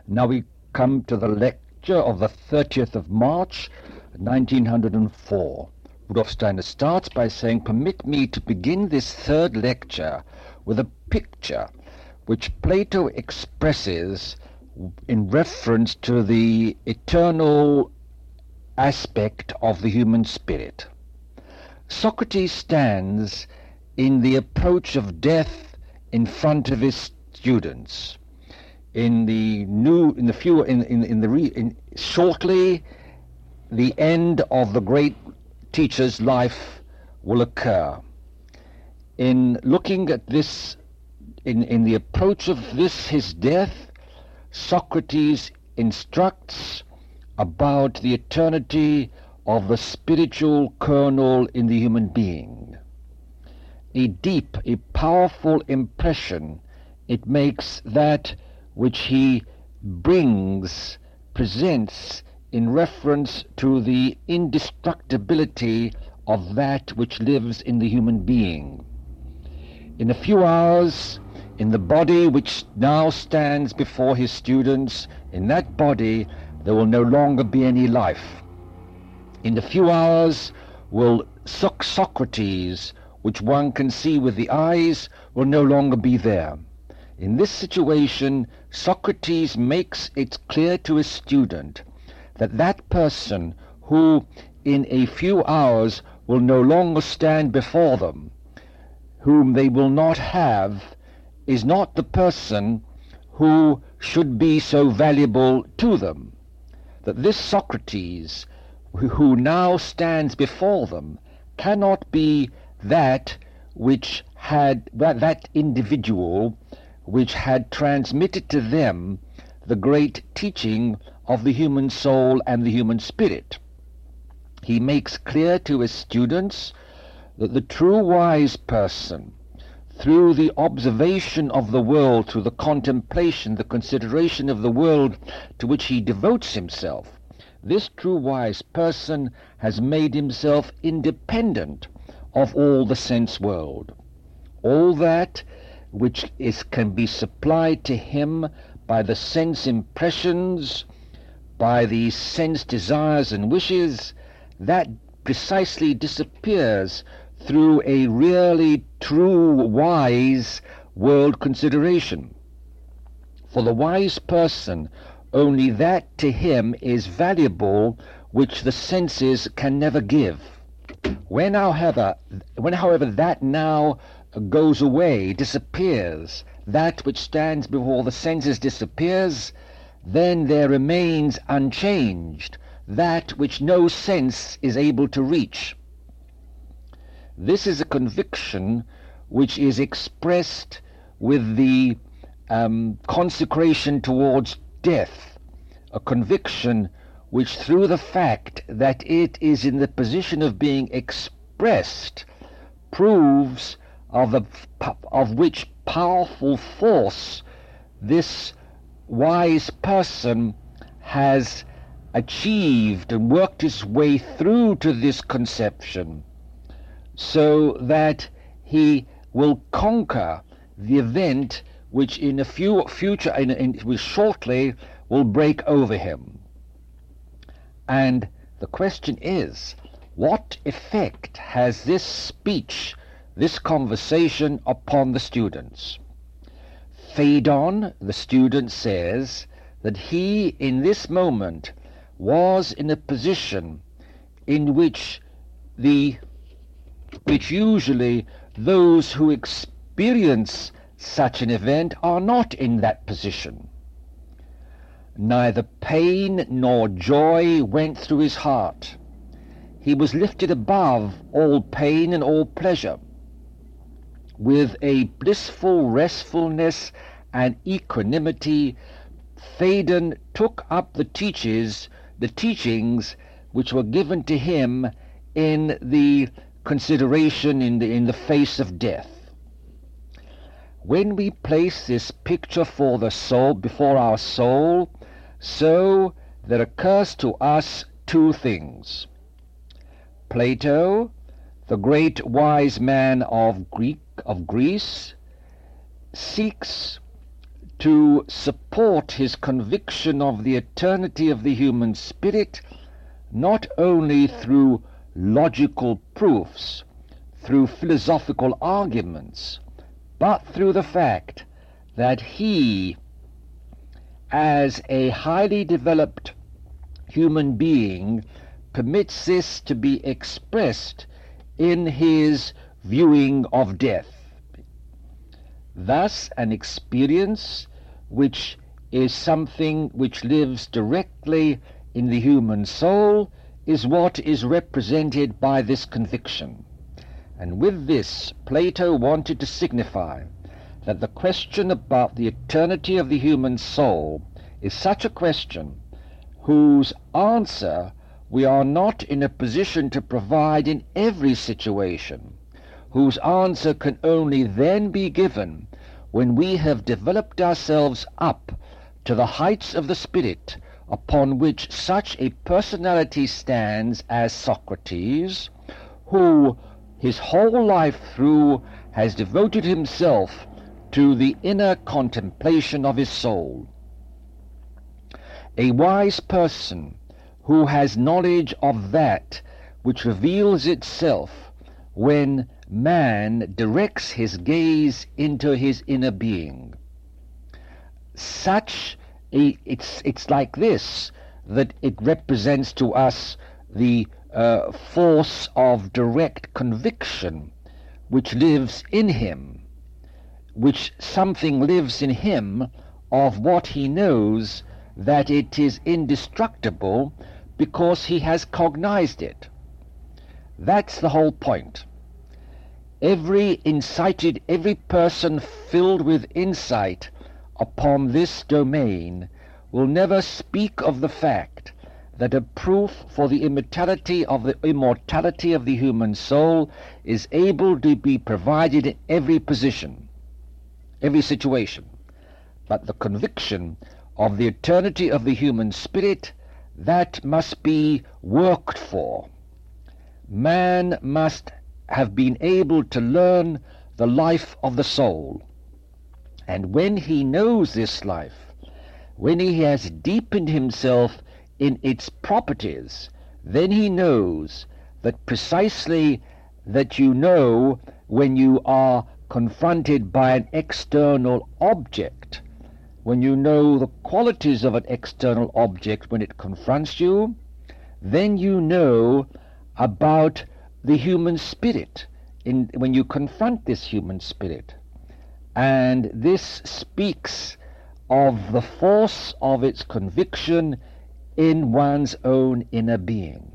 Now we come to the lecture of the 30th of March, 1904. Rudolf Steiner starts by saying, "Permit me to begin this third lecture with a picture which Plato expresses in reference to the eternal aspect of the human spirit. Socrates stands in the approach of death in front of his students. Shortly, the end of the great teacher's life will occur. In looking at this, in the approach of this, his death, Socrates instructs about the eternity of the spiritual kernel in the human being. A deep, a powerful impression it makes that which he presents in reference to the indestructibility of that which lives in the human being. In a few hours, in the body which now stands before his students, in that body there will no longer be any life. In a few hours will Socrates, which one can see with the eyes, will no longer be there. In this situation, Socrates makes it clear to his student that that person who in a few hours will no longer stand before them, whom they will not have, is not the person who should be so valuable to them. That this Socrates, who now stands before them, cannot be that individual which had transmitted to them the great teaching of the human soul and the human spirit. He makes clear to his students that the true wise person, through the observation of the world, through the contemplation, the consideration of the world to which he devotes himself, this true wise person has made himself independent of all the sense world. All that which can be supplied to him by the sense impressions, by the sense desires and wishes, that precisely disappears through a really true wise world consideration. For the wise person, only that to him is valuable which the senses can never give. When however that now goes away, disappears, that which stands before the senses disappears, then there remains unchanged that which no sense is able to reach. This is a conviction which is expressed with the consecration towards death, a conviction which, through the fact that it is in the position of being expressed, proves of which powerful force this wise person has achieved and worked his way through to this conception, so that he will conquer the event which in a which shortly will break over him. And the question is, what effect has this speech, this conversation, upon the students? Phaedon, the student, says that he in this moment was in a position in which usually those who experience such an event are not in that position. Neither pain nor joy went through his heart. He was lifted above all pain and all pleasure. With a blissful restfulness and equanimity, Phaedon took up the teachings which were given to him in the consideration in the face of death. When we place this picture before our soul, so there occurs to us two things. Plato, the great wise man of Greece, seeks to support his conviction of the eternity of the human spirit, not only through logical proofs, through philosophical arguments, but through the fact that he, as a highly developed human being, permits this to be expressed in his viewing of death. Thus, an experience which is something which lives directly in the human soul is what is represented by this conviction. And with this, Plato wanted to signify that the question about the eternity of the human soul is such a question whose answer we are not in a position to provide in every situation, whose answer can only then be given when we have developed ourselves up to the heights of the spirit upon which such a personality stands as Socrates, who his whole life through has devoted himself to the inner contemplation of his soul. A wise person who has knowledge of that which reveals itself when man directs his gaze into his inner being. It's like this, that it represents to us the force of direct conviction which lives in him, which something lives in him of what he knows that it is indestructible because he has cognized it. That's the whole point. Every person filled with insight upon this domain will never speak of the fact that a proof for the immortality of the human soul is able to be provided in every position, every situation. But the conviction of the eternity of the human spirit, that must be worked for. Man must have been able to learn the life of the soul. And when he knows this life, when he has deepened himself in its properties, then he knows that precisely that you know when you are confronted by an external object, when you know the qualities of an external object when it confronts you, then you know about the human spirit when you confront this human spirit. And this speaks of the force of its conviction in one's own inner being.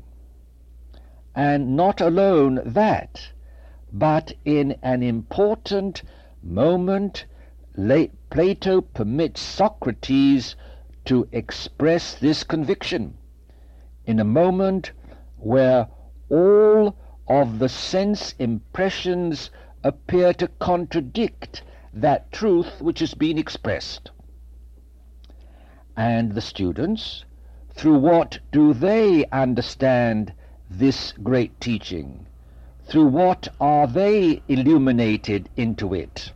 And not alone that, but in an important moment, Plato permits Socrates to express this conviction in a moment where all of the sense impressions appear to contradict that truth which has been expressed. And the students, through what do they understand this great teaching? Through what are they illuminated into it?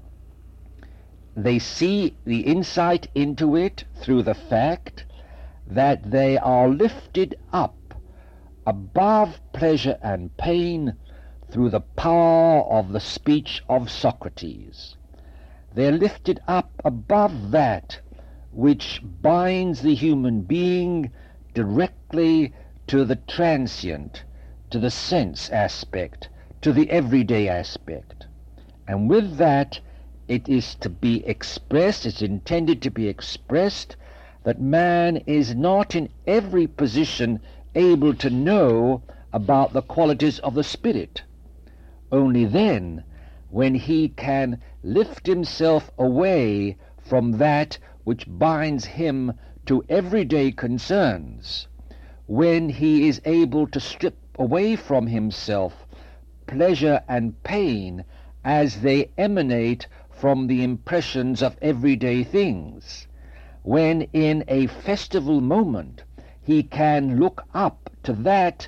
They see the insight into it through the fact that they are lifted up above pleasure and pain through the power of the speech of Socrates. They are lifted up above that which binds the human being directly to the transient, to the sense aspect, to the everyday aspect. And with that, it is to be expressed, it's intended to be expressed, that man is not in every position able to know about the qualities of the spirit. Only then, when he can lift himself away from that which binds him to everyday concerns, when he is able to strip away from himself pleasure and pain as they emanate from the impressions of everyday things, when in a festival moment he can look up to that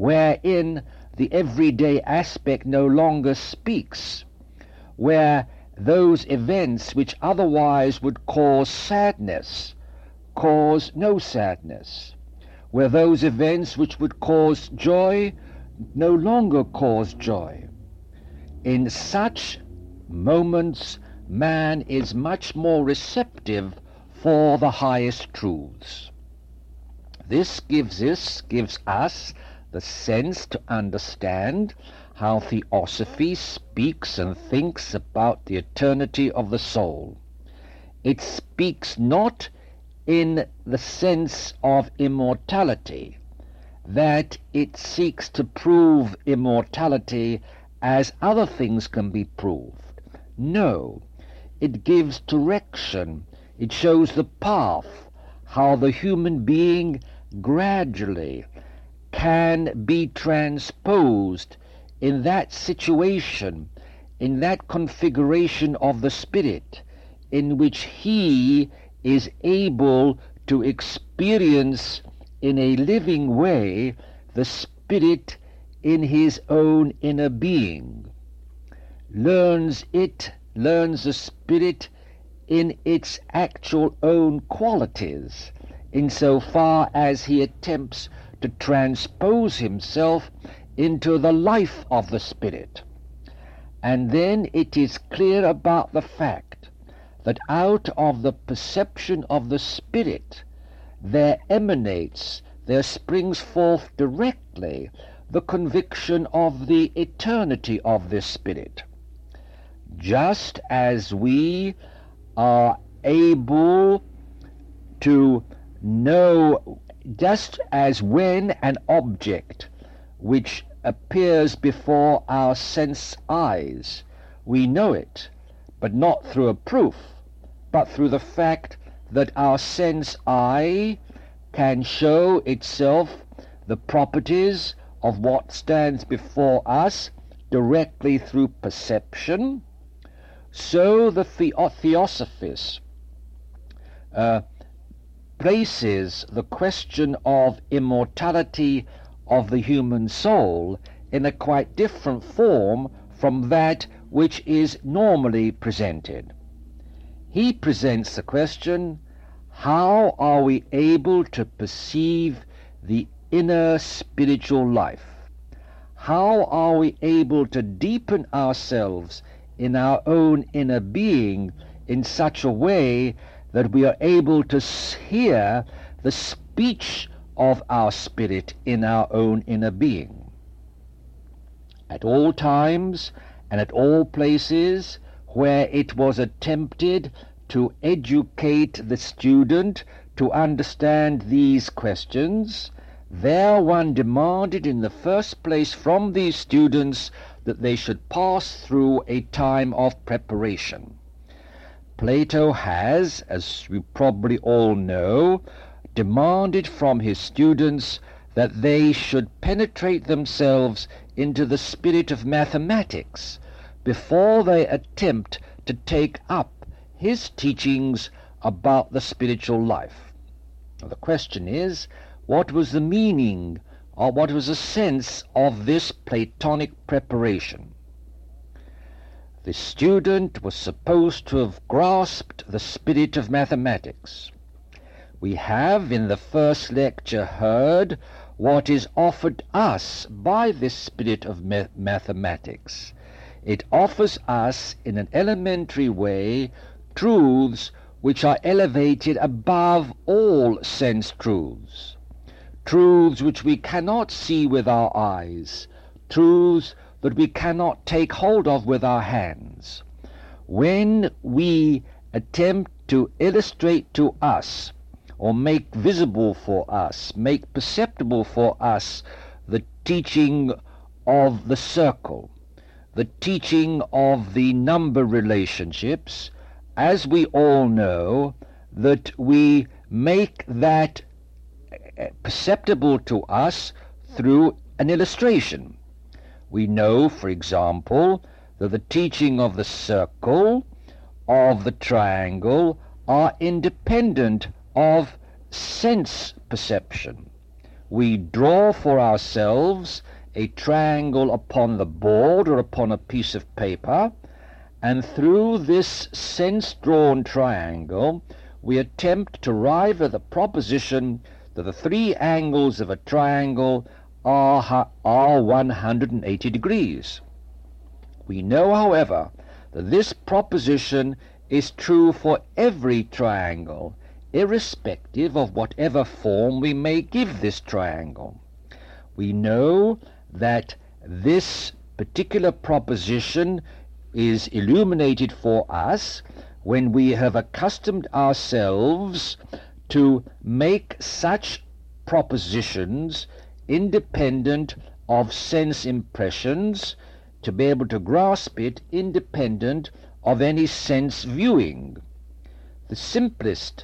wherein the everyday aspect no longer speaks, where those events which otherwise would cause sadness cause no sadness, where those events which would cause joy no longer cause joy. In such moments, man is much more receptive for the highest truths. This gives us the sense to understand how Theosophy speaks and thinks about the eternity of the soul. It speaks not in the sense of immortality, that it seeks to prove immortality as other things can be proved. No, it gives direction, it shows the path, how the human being gradually can be transposed in that situation, in that configuration of the spirit, in which he is able to experience in a living way the spirit in his own inner being, learns the spirit in its actual own qualities, insofar as he attempts to transpose himself into the life of the spirit. And then it is clear about the fact that out of the perception of the spirit there springs forth directly the conviction of the eternity of this spirit. Just as we are able to know, just as when an object which appears before our sense eyes, we know it, but not through a proof, but through the fact that our sense eye can show itself the properties of what stands before us directly through perception, so the Theosophist places the question of immortality of the human soul in a quite different form from that which is normally presented. He presents the question, how are we able to perceive the inner spiritual life? How are we able to deepen ourselves in our own inner being in such a way that we are able to hear the speech of our spirit in our own inner being? At all times and at all places where it was attempted to educate the student to understand these questions, there one demanded in the first place from these students that they should pass through a time of preparation. Plato has, as we probably all know, demanded from his students that they should penetrate themselves into the spirit of mathematics before they attempt to take up his teachings about the spiritual life. Now, the question is, what was the meaning, or what was the sense of this Platonic preparation? The student was supposed to have grasped the spirit of mathematics. We have in the first lecture heard what is offered us by this spirit of mathematics. It offers us in an elementary way truths which are elevated above all sense truths, truths which we cannot see with our eyes, truths that we cannot take hold of with our hands. When we attempt to illustrate to us, or make visible for us, make perceptible for us, the teaching of the circle, the teaching of the number relationships, as we all know, that we make that perceptible to us through an illustration. We know, for example, that the teaching of the circle, of the triangle, are independent of sense perception. We draw for ourselves a triangle upon the board or upon a piece of paper, And through this sense-drawn triangle, we attempt to arrive at the proposition that the three angles of a triangle are 180 degrees. We know, however, that this proposition is true for every triangle, irrespective of whatever form we may give this triangle. We know that this particular proposition is illuminated for us when we have accustomed ourselves to make such propositions independent of sense impressions, to be able to grasp it independent of any sense viewing. The simplest,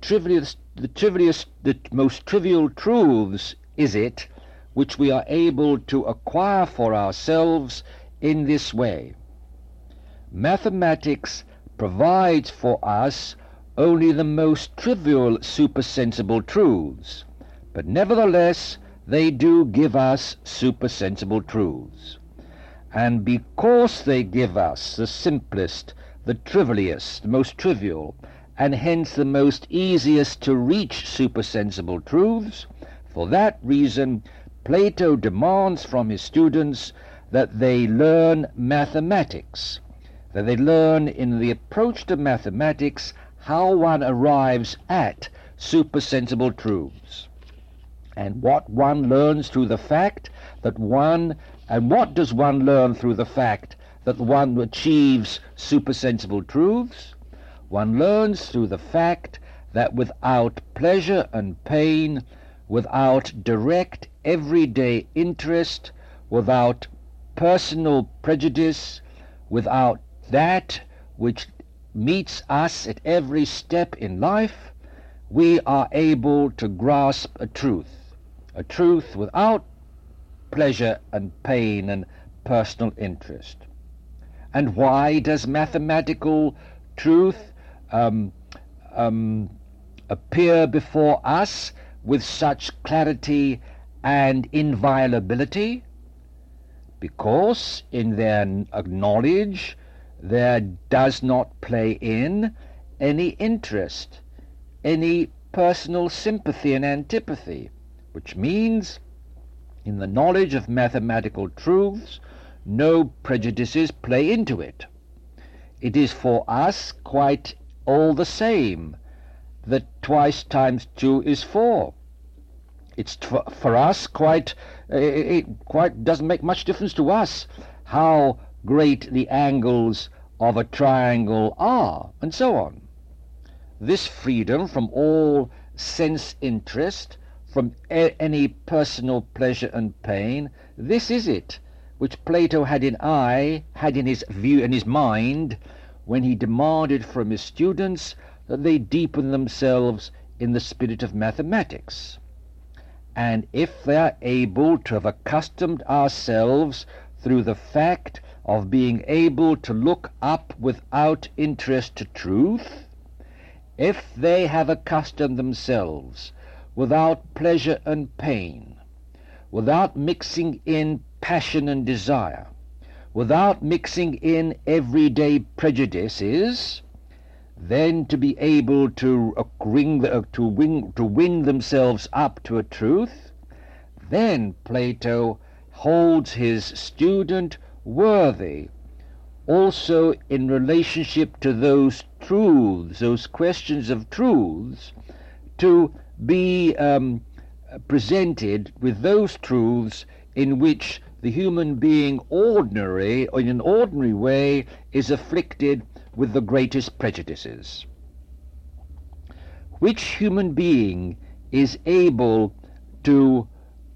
the most trivial truths is it which we are able to acquire for ourselves in this way. Mathematics provides for us only the most trivial supersensible truths, but nevertheless they do give us supersensible truths. And because they give us the simplest, the trivialest, the most trivial, and hence the most easiest to reach supersensible truths, for that reason Plato demands from his students that they learn mathematics, that they learn in the approach to mathematics how one arrives at supersensible truths, and what one learns through the fact that what does one learn through the fact that one achieves supersensible truths? One learns through the fact that without pleasure and pain, without direct everyday interest, without personal prejudice, without that which meets us at every step in life, we are able to grasp a truth without pleasure and pain and personal interest. And why does mathematical truth appear before us with such clarity and inviolability? Because in their knowledge there does not play in any interest, any personal sympathy and antipathy, which means in the knowledge of mathematical truths no prejudices play into it. It is for us quite all the same that twice times 2 is 4. It's for us it quite doesn't make much difference to us how great the angles of a triangle are, and so on. This freedom from all sense interest, from any personal pleasure and pain, this is it which Plato had in his view, in his mind, when he demanded from his students that they deepen themselves in the spirit of mathematics. And if they are able to have accustomed ourselves through the fact of being able to look up without interest to truth, if they have accustomed themselves without pleasure and pain, without mixing in passion and desire, without mixing in everyday prejudices, then to be able to wing themselves up to a truth, then Plato holds his student worthy also in relationship to those truths, those questions of truths, to be presented with those truths in which the human being ordinary, or in an ordinary way, is afflicted with the greatest prejudices. Which human being is able to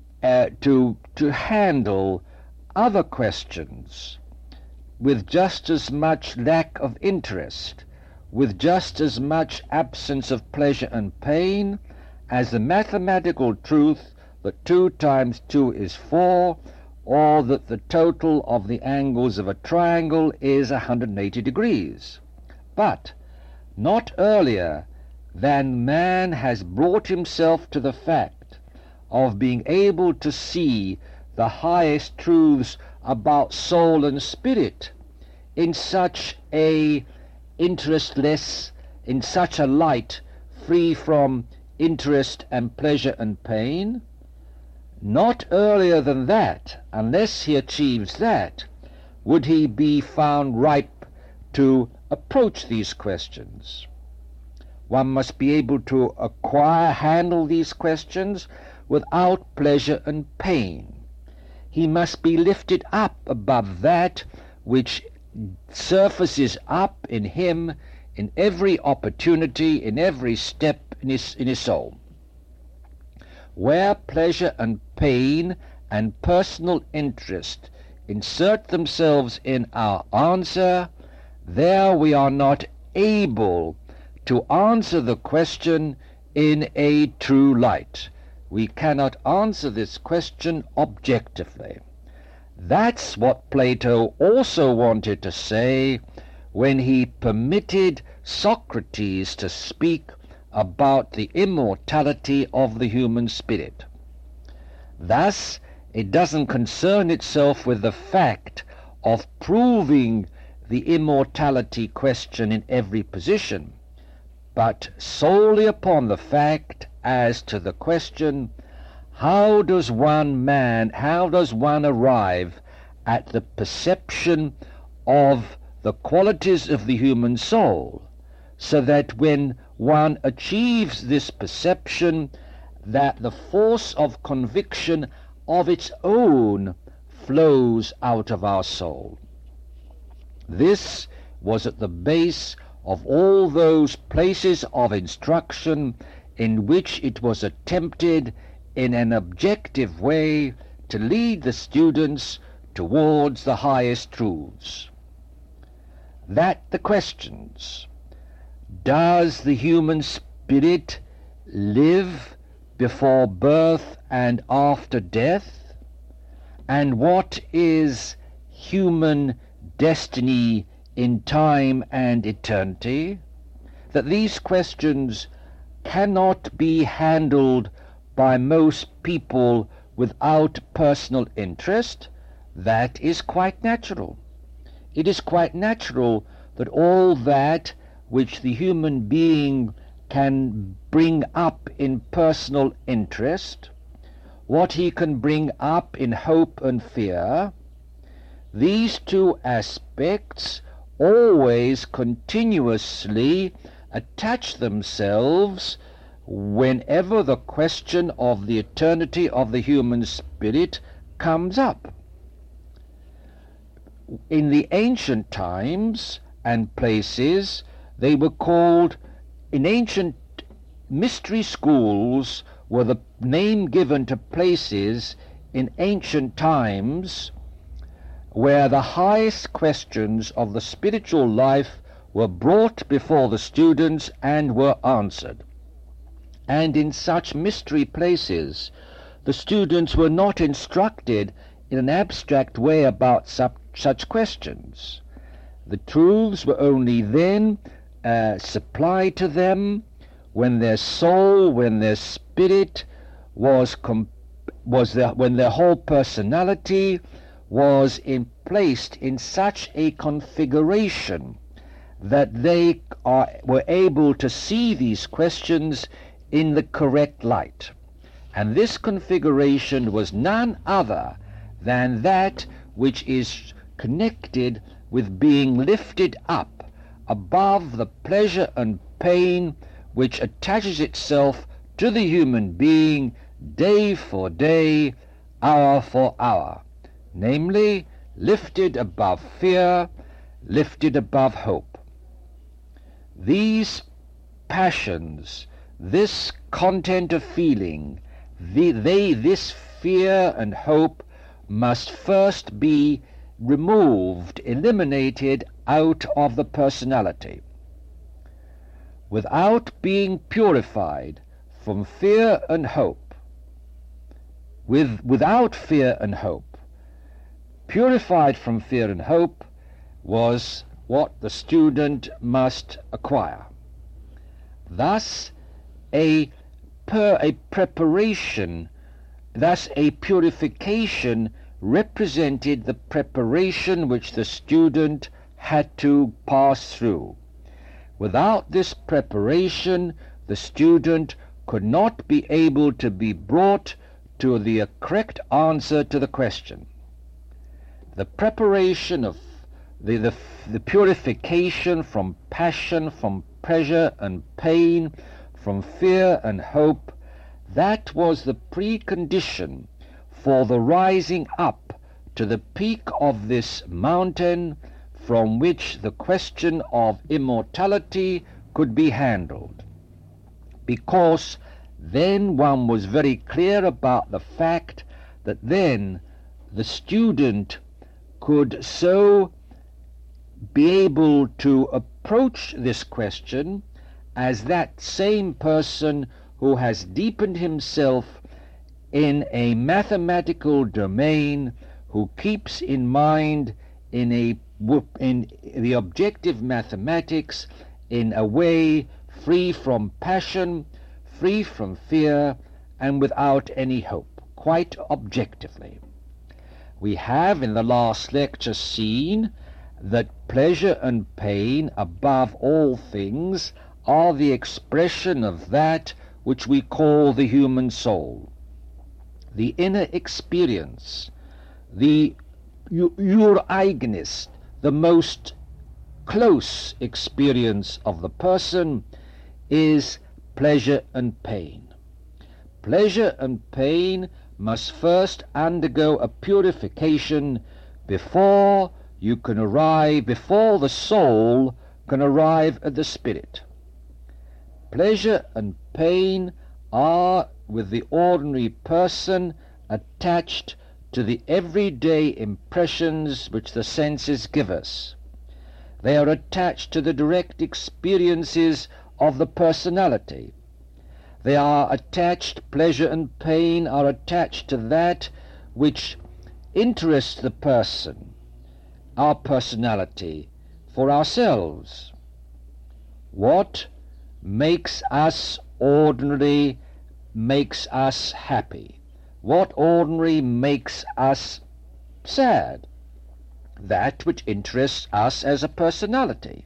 handle other questions with just as much lack of interest, with just as much absence of pleasure and pain, as the mathematical truth that 2 times 2 is 4, or that the total of the angles of a triangle is 180 degrees. But not earlier than man has brought himself to the fact of being able to see the highest truths about soul and spirit in such a interestless, in such a light free from interest and pleasure and pain? Not earlier than that, unless he achieves that, would he be found ripe to approach these questions. One must be able to handle these questions without pleasure and pain. He must be lifted up above that which surfaces up in him in every opportunity, in every step in his soul. Where pleasure and pain and personal interest insert themselves in our answer, there we are not able to answer the question in a true light. We cannot answer this question objectively. That's what Plato also wanted to say when he permitted Socrates to speak about the immortality of the human spirit. Thus, it doesn't concern itself with the fact of proving the immortality question in every position, but solely upon the fact as to the question, how does one arrive at the perception of the qualities of the human soul, so that when one achieves this perception, that the force of conviction of its own flows out of our soul. This was at the base of all those places of instruction in which it was attempted in an objective way to lead the students towards the highest truths. That the questions, does the human spirit live before birth and after death? And what is human destiny in time and eternity? That these questions cannot be handled by most people without personal interest, that is quite natural. It is quite natural that all that which the human being can bring up in personal interest, what he can bring up in hope and fear, these two aspects always continuously attach themselves whenever the question of the eternity of the human spirit comes up. In the ancient times and places, they were called, in ancient mystery schools were the name given to places in ancient times where the highest questions of the spiritual life were brought before the students and were answered. And in such mystery places, the students were not instructed in an abstract way about such questions. The truths were only then supplied to them when their soul, when their spirit when their whole personality was placed in such a configuration that they were able to see these questions in the correct light. And this configuration was none other than that which is connected with being lifted up above the pleasure and pain which attaches itself to the human being day for day, hour for hour, namely, lifted above fear, lifted above hope. These passions, this content of feeling, this fear and hope must first be removed, eliminated out of the personality. Without being purified from fear and hope, without fear and hope, purified from fear and hope was what the student must acquire. Thus, a preparation, thus a purification represented the preparation which the student had to pass through. Without this preparation, the student could not be able to be brought to the correct answer to the question. The preparation of the purification from passion, from pleasure and pain, from fear and hope, that was the precondition for the rising up to the peak of this mountain from which the question of immortality could be handled. Because then one was very clear about the fact that then the student could so be able to approach this question as that same person who has deepened himself in a mathematical domain, who keeps in mind in the objective mathematics in a way free from passion, free from fear, and without any hope, quite objectively. We have in the last lecture seen that pleasure and pain, above all things, are the expression of that which we call the human soul. The inner experience, the ureigenist, the most close experience of the person, is pleasure and pain. Pleasure and pain must first undergo a purification before the soul can arrive at the spirit. Pleasure and pain are, with the ordinary person, attached to the everyday impressions which the senses give us. They are attached to the direct experiences of the personality. They are attached, pleasure and pain are attached to that which interests the person, our personality, for ourselves. What makes us ordinary makes us happy. What ordinary makes us sad? That which interests us as a personality.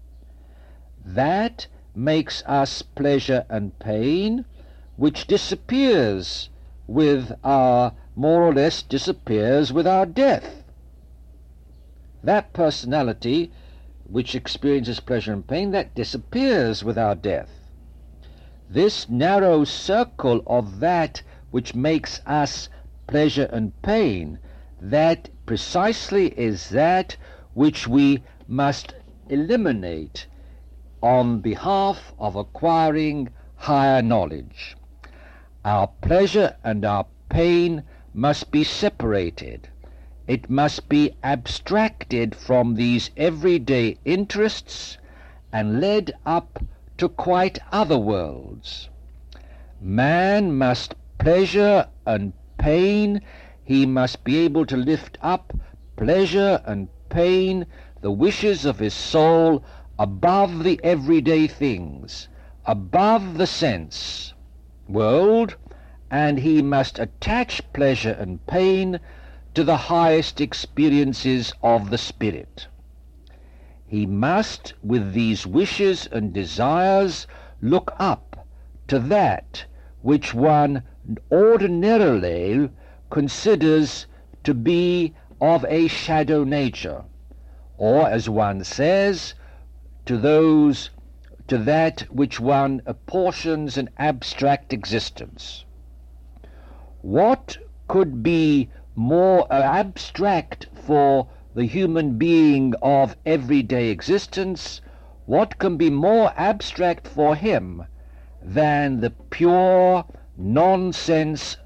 That makes us pleasure and pain, which disappears with our, more or less disappears with our death. That personality which experiences pleasure and pain, that disappears with our death. This narrow circle of that which makes us pleasure and pain, that precisely is that which we must eliminate on behalf of acquiring higher knowledge. Our pleasure and our pain must be separated. It must be abstracted from these everyday interests and led up to quite other worlds. Man must pleasure and pain, he must be able to lift up pleasure and pain, the wishes of his soul, above the everyday things, above the sense world, and he must attach pleasure and pain to the highest experiences of the spirit. He must, with these wishes and desires, look up to that which one ordinarily considers to be of a shadow nature, or, as one says, to that which one apportions an abstract existence. What could be more abstract for the human being of everyday existence? What can be more abstract for him than the pure nonsensual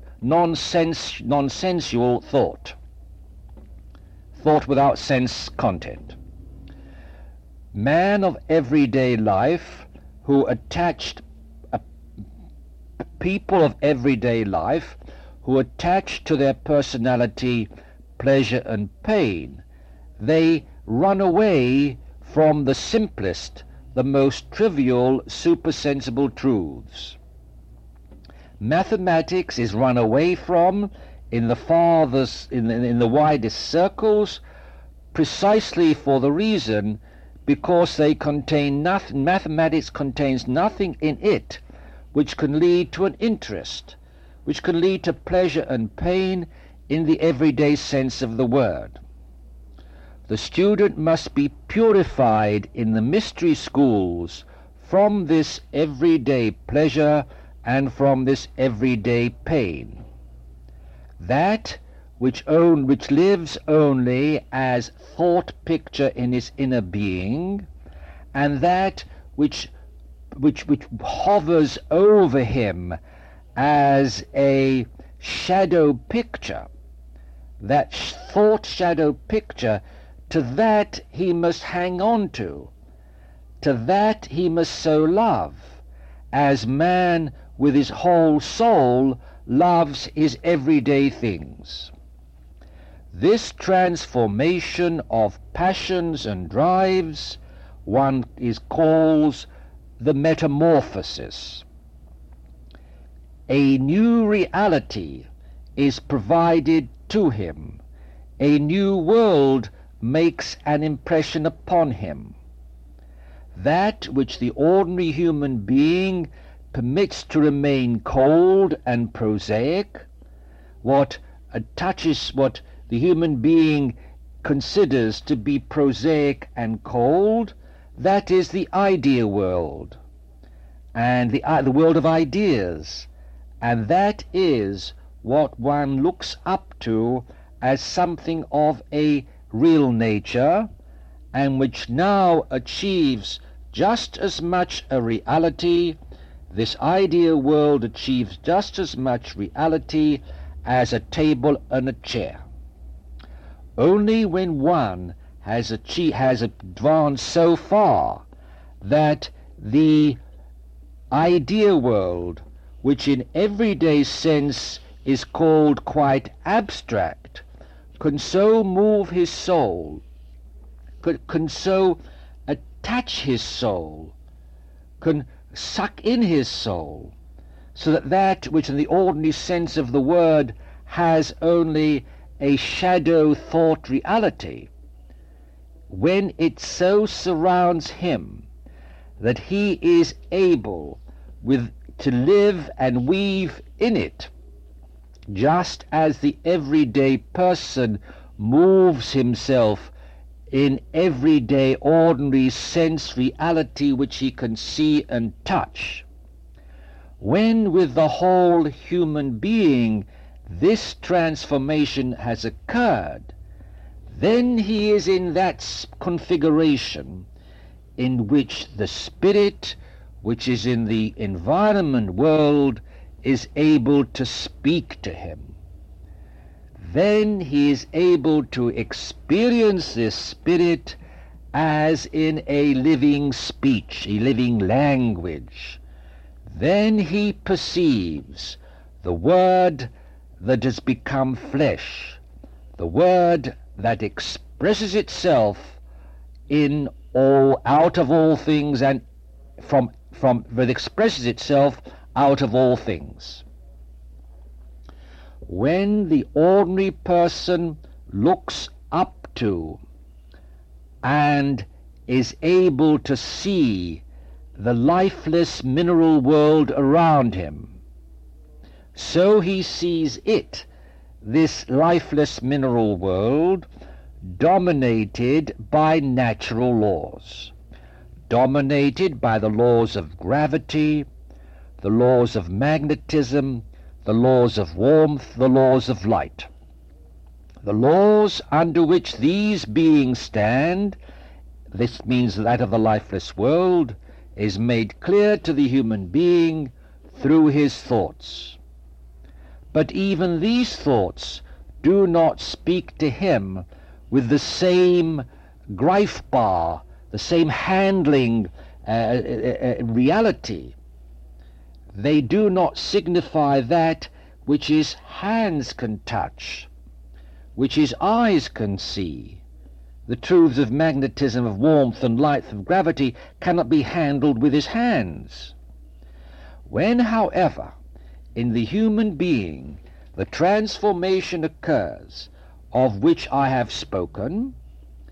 thought without sense content? Man of everyday life, people of everyday life, who attach to their personality pleasure and pain, they run away from the simplest, the most trivial, supersensible truths. Mathematics is run away from in the widest circles precisely for the reason because they contain nothing, mathematics contains nothing in it which can lead to an interest, which can lead to pleasure and pain in the everyday sense of the word. The student must be purified in the mystery schools from this everyday pleasure and from this everyday pain. That which lives only as thought picture in his inner being, and that which hovers over him as a shadow picture, that thought shadow picture, to that he must hang on to that he must so love, as man with his whole soul loves his everyday things. This transformation of passions and drives calls the metamorphosis. A new reality is provided to him. A new world makes an impression upon him. That which the ordinary human being permits to remain cold and prosaic, what the human being considers to be prosaic and cold, that is the idea world, and the world of ideas, and that is what one looks up to as something of a real nature, and which now achieves just as much a reality. This idea world achieves just as much reality as a table and a chair. Only when one has advanced so far that the idea world, which in everyday sense is called quite abstract, can so move his soul, can so attach his soul, can suck in his soul, so that that which in the ordinary sense of the word has only a shadow thought reality, when it so surrounds him that he is able to live and weave in it, just as the everyday person moves himself in everyday ordinary sense reality which he can see and touch. When with the whole human being this transformation has occurred, then he is in that configuration in which the spirit, which is in the environment world, is able to speak to him. Then he is able to experience this spirit as in a living speech, a living language. Then he perceives the word that has become flesh, the word that expresses itself in all, out of all things, and that expresses itself out of all things. When the ordinary person looks up to and is able to see the lifeless mineral world around him, so he sees it, this lifeless mineral world, dominated by natural laws, dominated by the laws of gravity, the laws of magnetism, the laws of warmth, the laws of light. The laws under which these beings stand, this means that of the lifeless world, is made clear to the human being through his thoughts. But even these thoughts do not speak to him with the same greifbar, the same handling reality. They do not signify that which his hands can touch, which his eyes can see. The truths of magnetism, of warmth and light, of gravity cannot be handled with his hands. When, however, in the human being the transformation occurs of which I have spoken,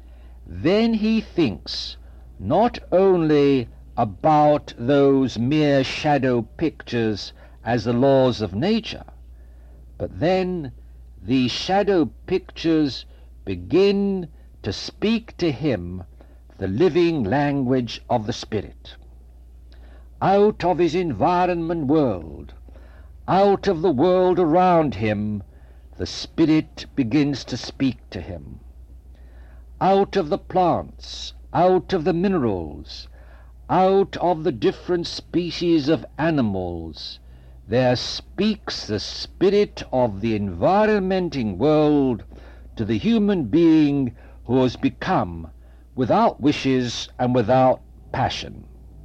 then he thinks not only about those mere shadow pictures as the laws of nature, but then these shadow pictures begin to speak to him the living language of the Spirit. Out of his environment world, out of the world around him, the Spirit begins to speak to him. Out of the plants, out of the minerals, out of the different species of animals, there speaks the Spirit of the environmenting world to the human being who has become without wishes and without passion.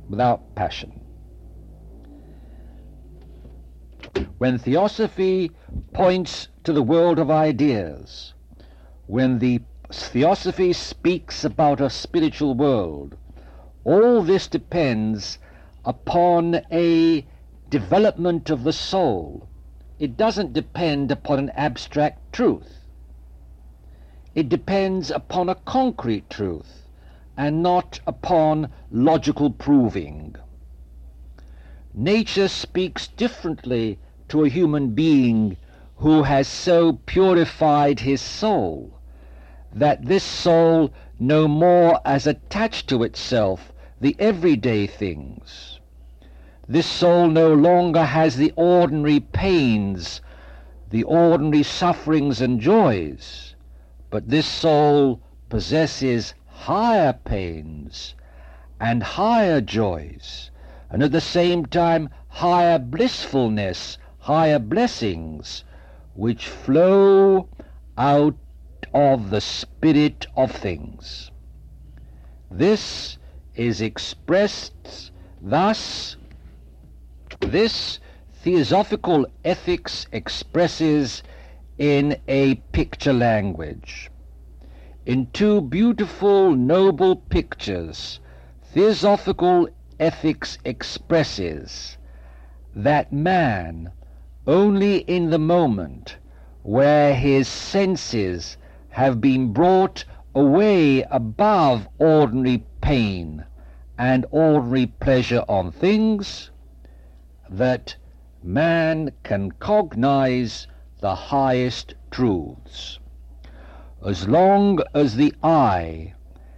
When Theosophy points to the world of ideas, when the Theosophy speaks about a spiritual world, all this depends upon a development of the soul. It doesn't depend upon an abstract truth. It depends upon a concrete truth and not upon logical proving. Nature speaks differently to a human being who has so purified his soul that this soul no more has attached to itself the everyday things. This soul no longer has the ordinary pains, the ordinary sufferings and joys, but this soul possesses higher pains and higher joys, and at the same time higher blissfulness, higher blessings, which flow out of the spirit of things. This is expressed thus. This theosophical ethics expresses in a picture language. In two beautiful, noble pictures, theosophical ethics expresses that man, only in the moment where his senses have been brought away above ordinary pain and ordinary pleasure on things, that man can cognize the highest truths. As long as the eye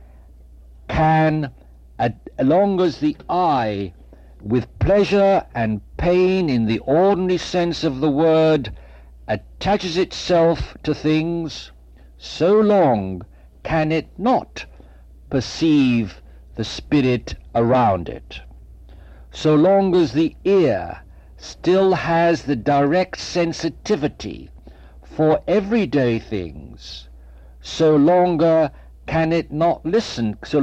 with pleasure and pain in the ordinary sense of the word attaches itself to things, so long can it not perceive the spirit around it. So long as the ear still has the direct sensitivity for everyday things, so longer can it not listen to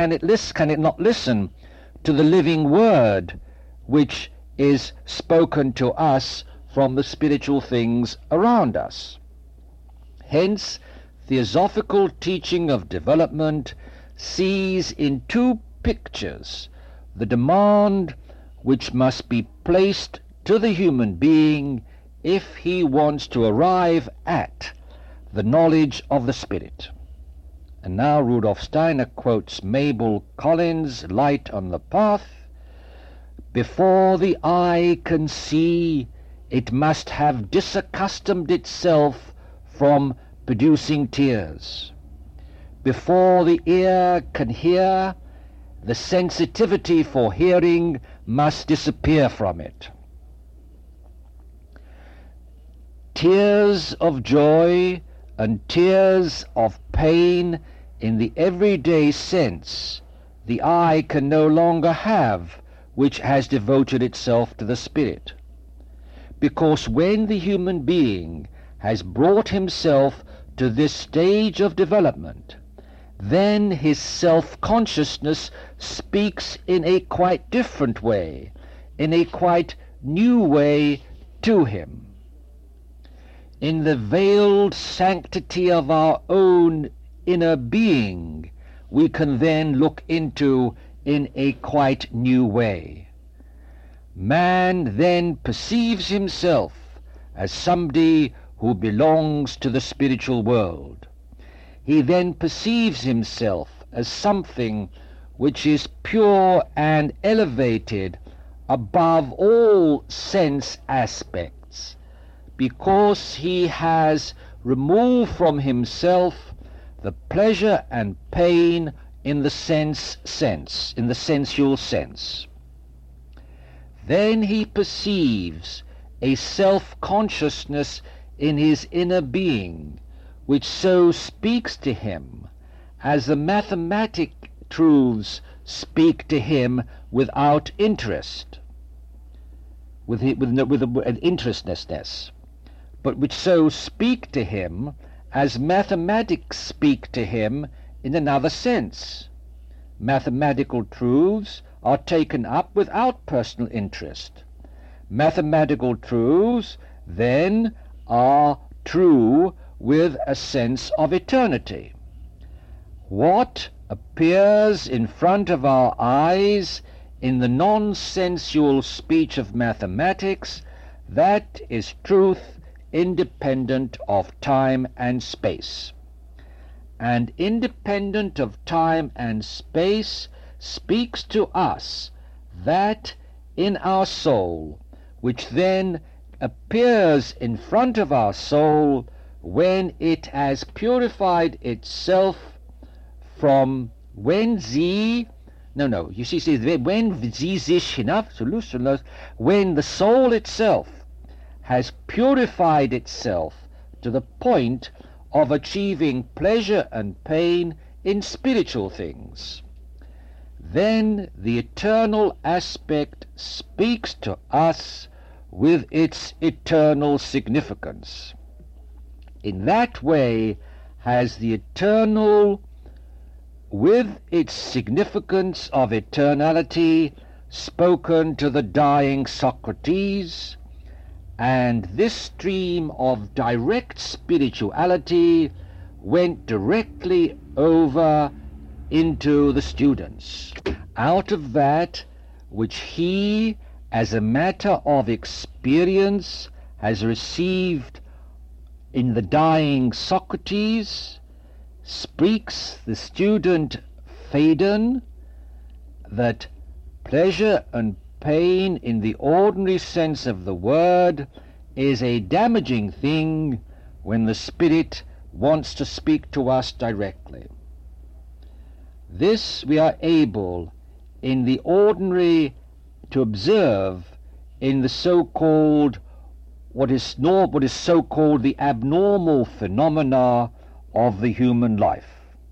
the living word which is spoken to us from the spiritual things around us. Hence, theosophical teaching of development sees in two pictures the demand which must be placed to the human being if he wants to arrive at the knowledge of the Spirit. And now Rudolf Steiner quotes Mabel Collins' Light on the Path. Before the eye can see, it must have disaccustomed itself from producing tears. Before the ear can hear, the sensitivity for hearing must disappear from it. Tears of joy and tears of pain in the everyday sense the eye can no longer have, which has devoted itself to the Spirit. Because when the human being has brought himself to this stage of development, then his self-consciousness speaks in a quite different way, in a quite new way to him. In the veiled sanctity of our own inner being, we can then look into in a quite new way. Man then perceives himself as somebody who belongs to the spiritual world. he then perceives himself as something which is pure and elevated above all sense aspects, because he has removed from himself the pleasure and pain in the in the sensual sense. Then he perceives a self-consciousness in his inner being, which so speaks to him as the mathematic truths speak to him without interest, with an interestlessness, but which so speak to him as mathematics speak to him in another sense. Mathematical truths are taken up without personal interest. Mathematical truths then are true with a sense of eternity. What appears in front of our eyes in the non-sensual speech of mathematics, that is truth independent of time and space. And independent of time and space speaks to us that in our soul, which then appears in front of our soul when it has purified itself from when the soul itself has purified itself to the point of achieving pleasure and pain in spiritual things, then the eternal aspect speaks to us with its eternal significance. In that way has the eternal, with its significance of eternality, spoken to the dying Socrates, and this stream of direct spirituality went directly over into the students. Out of that which he, as a matter of experience, has received in the dying Socrates, speaks the student Phaedon that pleasure and pain in the ordinary sense of the word is a damaging thing when the Spirit wants to speak to us directly. This we are able in the ordinary to observe in the so-called what is so-called the abnormal phenomena of the human life.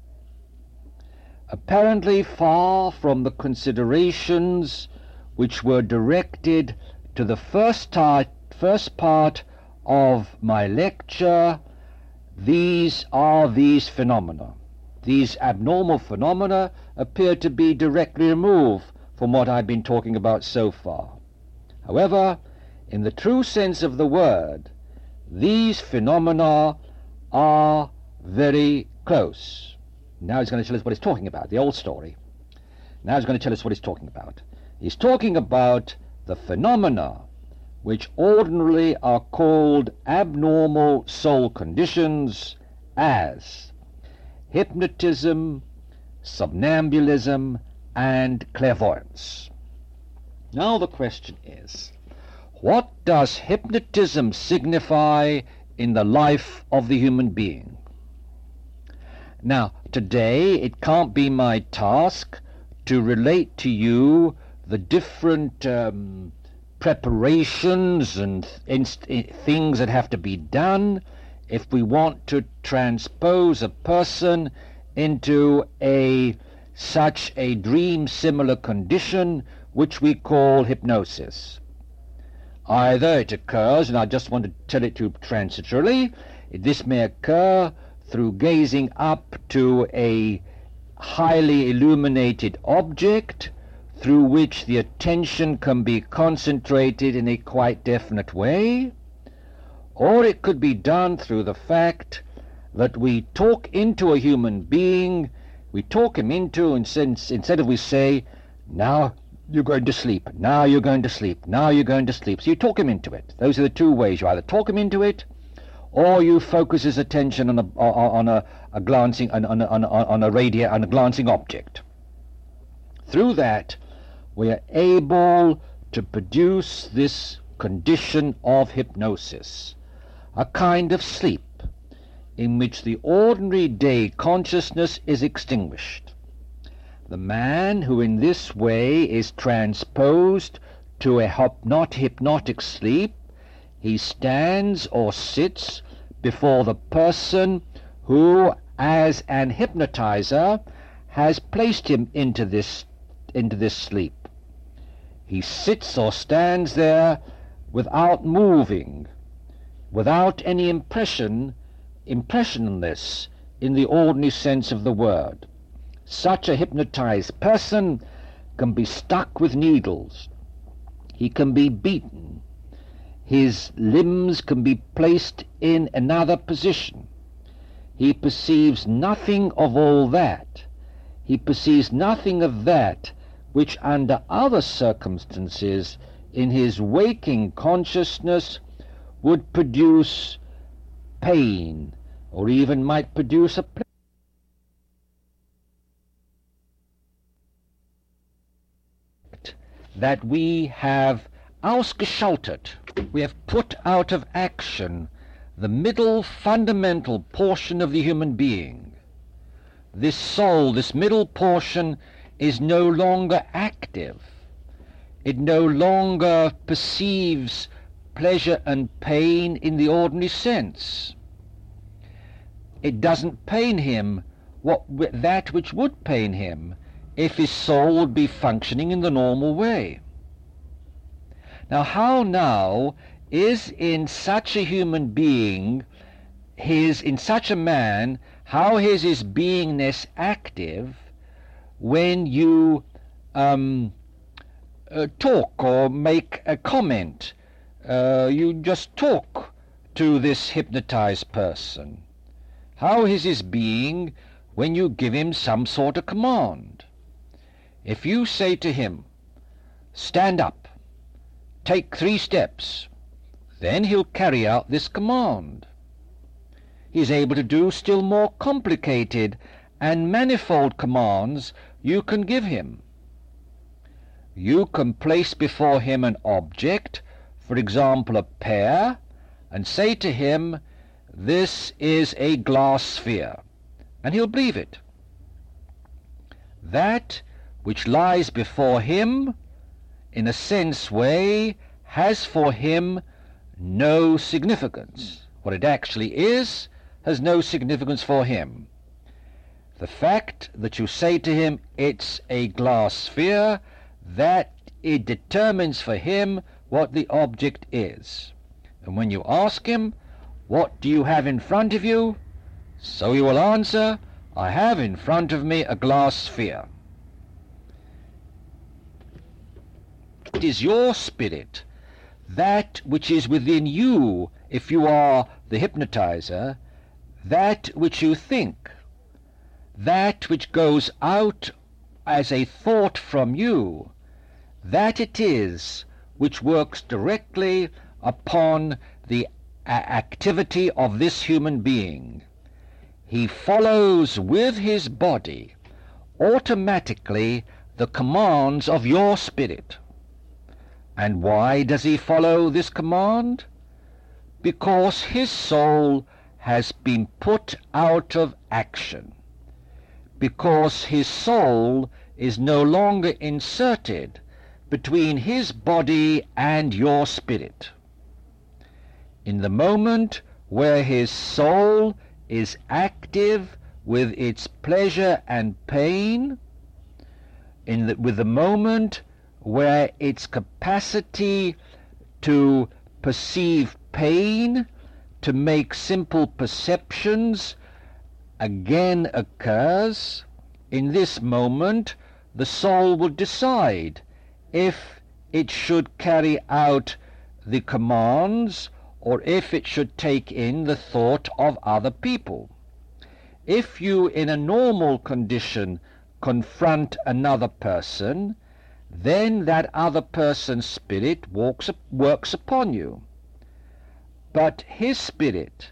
Apparently far from the considerations which were directed to the first part of my lecture, these phenomena. These abnormal phenomena appear to be directly removed from what I've been talking about so far. However, in the true sense of the word, these phenomena are very close. Now he's going to tell us what he's talking about, the old story. Now he's going to tell us what he's talking about. He's talking about the phenomena which ordinarily are called abnormal soul conditions as hypnotism, somnambulism, and clairvoyance. Now the question is, what does hypnotism signify in the life of the human being? Now, today it can't be my task to relate to you the different preparations and things that have to be done if we want to transpose a person into such a dream-similar condition which we call hypnosis. Either it occurs, and I just want to tell it to you transitorily, this may occur through gazing up to a highly illuminated object through which the attention can be concentrated in a quite definite way, or it could be done through the fact that we talk into a human being, we talk him into, instead of we say, now you're going to sleep, now you're going to sleep, now you're going to sleep. So you talk him into it. Those are the two ways. You either talk him into it, or you focus his attention on a glancing on a glancing object. Through that, we are able to produce this condition of hypnosis, a kind of sleep in which the ordinary day consciousness is extinguished. The man who in this way is transposed to a hypnotic sleep, he stands or sits before the person who, as an hypnotizer, has placed him into this sleep. He sits or stands there without moving, without any impressionless in the ordinary sense of the word. Such a hypnotized person can be stuck with needles. He can be beaten. His limbs can be placed in another position. He perceives nothing of all that. He perceives nothing of that which under other circumstances in his waking consciousness would produce pain, or even might produce a pleasure. That we have ausgeschaltet, we have put out of action the middle fundamental portion of the human being. This soul, this middle portion, is no longer active. It no longer perceives pleasure and pain in the ordinary sense. It doesn't pain him that which would pain him if his soul would be functioning in the normal way. Now, how now is in such a human being, in such a man, how is his beingness active when you talk or make a comment? You just talk to this hypnotized person. How is his being when you give him some sort of command? If you say to him, stand up, take 3 steps, then he'll carry out this command. He's able to do still more complicated and manifold commands you can give him. You can place before him an object, for example a pear, and say to him, this is a glass sphere, and he'll believe it. That which lies before him, in a sense way, has for him no significance. What it actually is has no significance for him. The fact that you say to him, it's a glass sphere, that it determines for him what the object is. And when you ask him, what do you have in front of you? So he will answer, I have in front of me a glass sphere. It is your spirit, that which is within you, if you are the hypnotizer, that which you think, that which goes out as a thought from you, that it is which works directly upon the activity of this human being. He follows with his body automatically the commands of your spirit. And why does he follow this command? Because his soul has been put out of action. Because his soul is no longer inserted between his body and your spirit. In the moment where his soul is active with its pleasure and pain, with the moment where its capacity to perceive pain, to make simple perceptions, again occurs, in this moment the soul will decide if it should carry out the commands or if it should take in the thought of other people. If you in a normal condition confront another person, then that other person's spirit works upon you. But his spirit,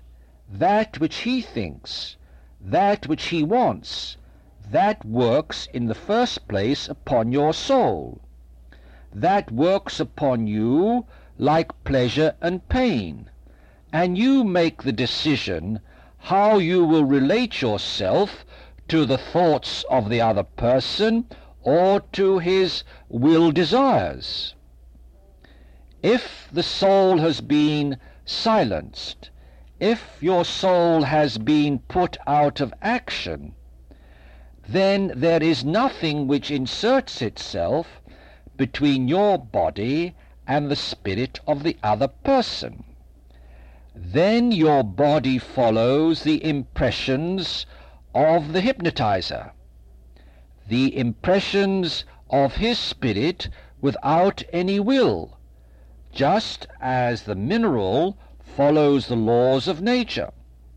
that which he thinks, that which he wants, that works in the first place upon your soul. That works upon you like pleasure and pain, and you make the decision how you will relate yourself to the thoughts of the other person or to his will desires. If the soul has been silenced, if your soul has been put out of action, then there is nothing which inserts itself between your body and the spirit of the other person. Then your body follows the impressions of the hypnotizer, the impressions of his spirit without any will, just as the mineral follows the laws of nature.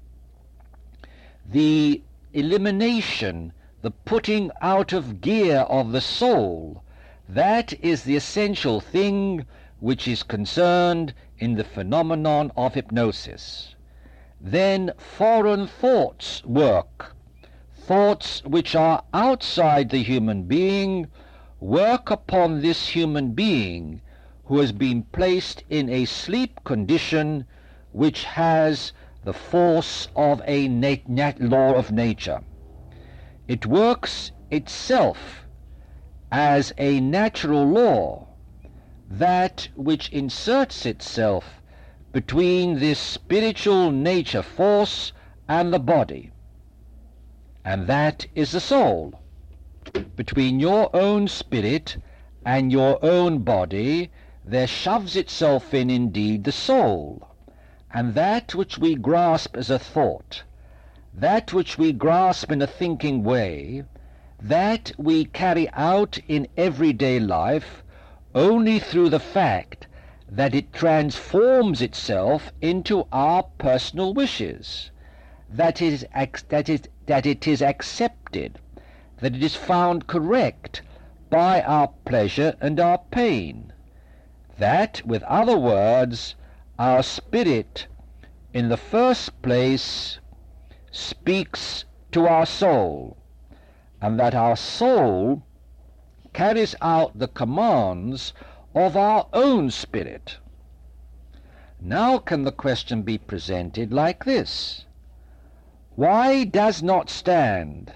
The elimination, the putting out of gear of the soul, that is the essential thing which is concerned in the phenomenon of hypnosis. Then foreign thoughts work. Thoughts which are outside the human being work upon this human being who has been placed in a sleep condition which has the force of a law of nature. It works itself as a natural law, that which inserts itself between this spiritual nature force and the body, and that is the soul. Between your own spirit and your own body there shoves itself in indeed the soul, and that which we grasp as a thought, that which we grasp in a thinking way, that we carry out in everyday life only through the fact that it transforms itself into our personal wishes, that it is accepted, that it is found correct by our pleasure and our pain. That, with other words, our spirit in the first place speaks to our soul, and that our soul carries out the commands of our own spirit. Now can the question be presented like this: why does not stand?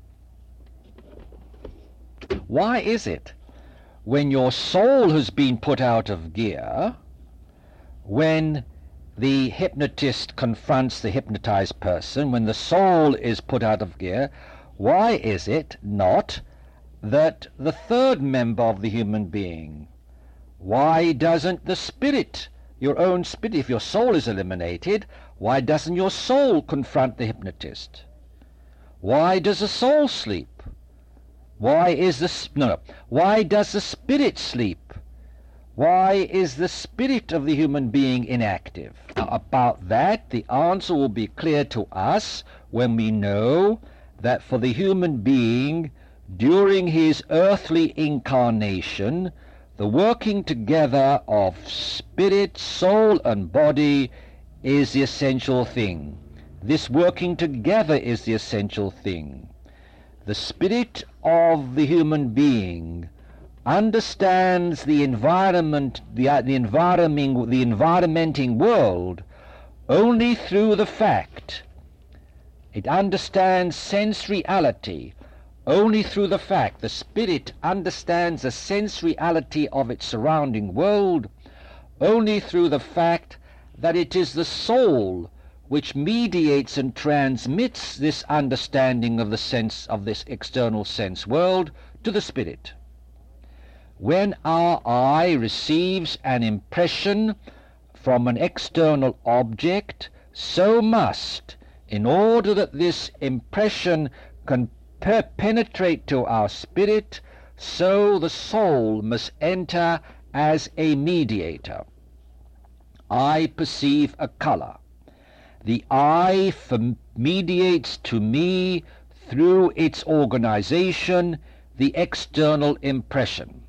Why is it when your soul has been put out of gear, when the hypnotist confronts the hypnotized person, when the soul is put out of gear, why is it not that the third member of the human being, why doesn't the spirit, your own spirit, if your soul is eliminated, why doesn't your soul confront the hypnotist? Why does the soul sleep? Why does the spirit sleep? Why is the spirit of the human being inactive? Now, about that, the answer will be clear to us when we know that for the human being, during his earthly incarnation, the working together of spirit, soul, and body is the essential thing. This working together is the essential thing. The spirit of the human being understands the environment, the environmenting world only through the fact. It understands sense reality only through the fact. The spirit understands the sense reality of its surrounding world only through the fact that it is the soul which mediates and transmits this understanding of the sense of this external sense world to the spirit. When our eye receives an impression from an external object, so must, in order that this impression can penetrate to our spirit, so the soul must enter as a mediator. I perceive a color. The eye mediates to me through its organization the external impression.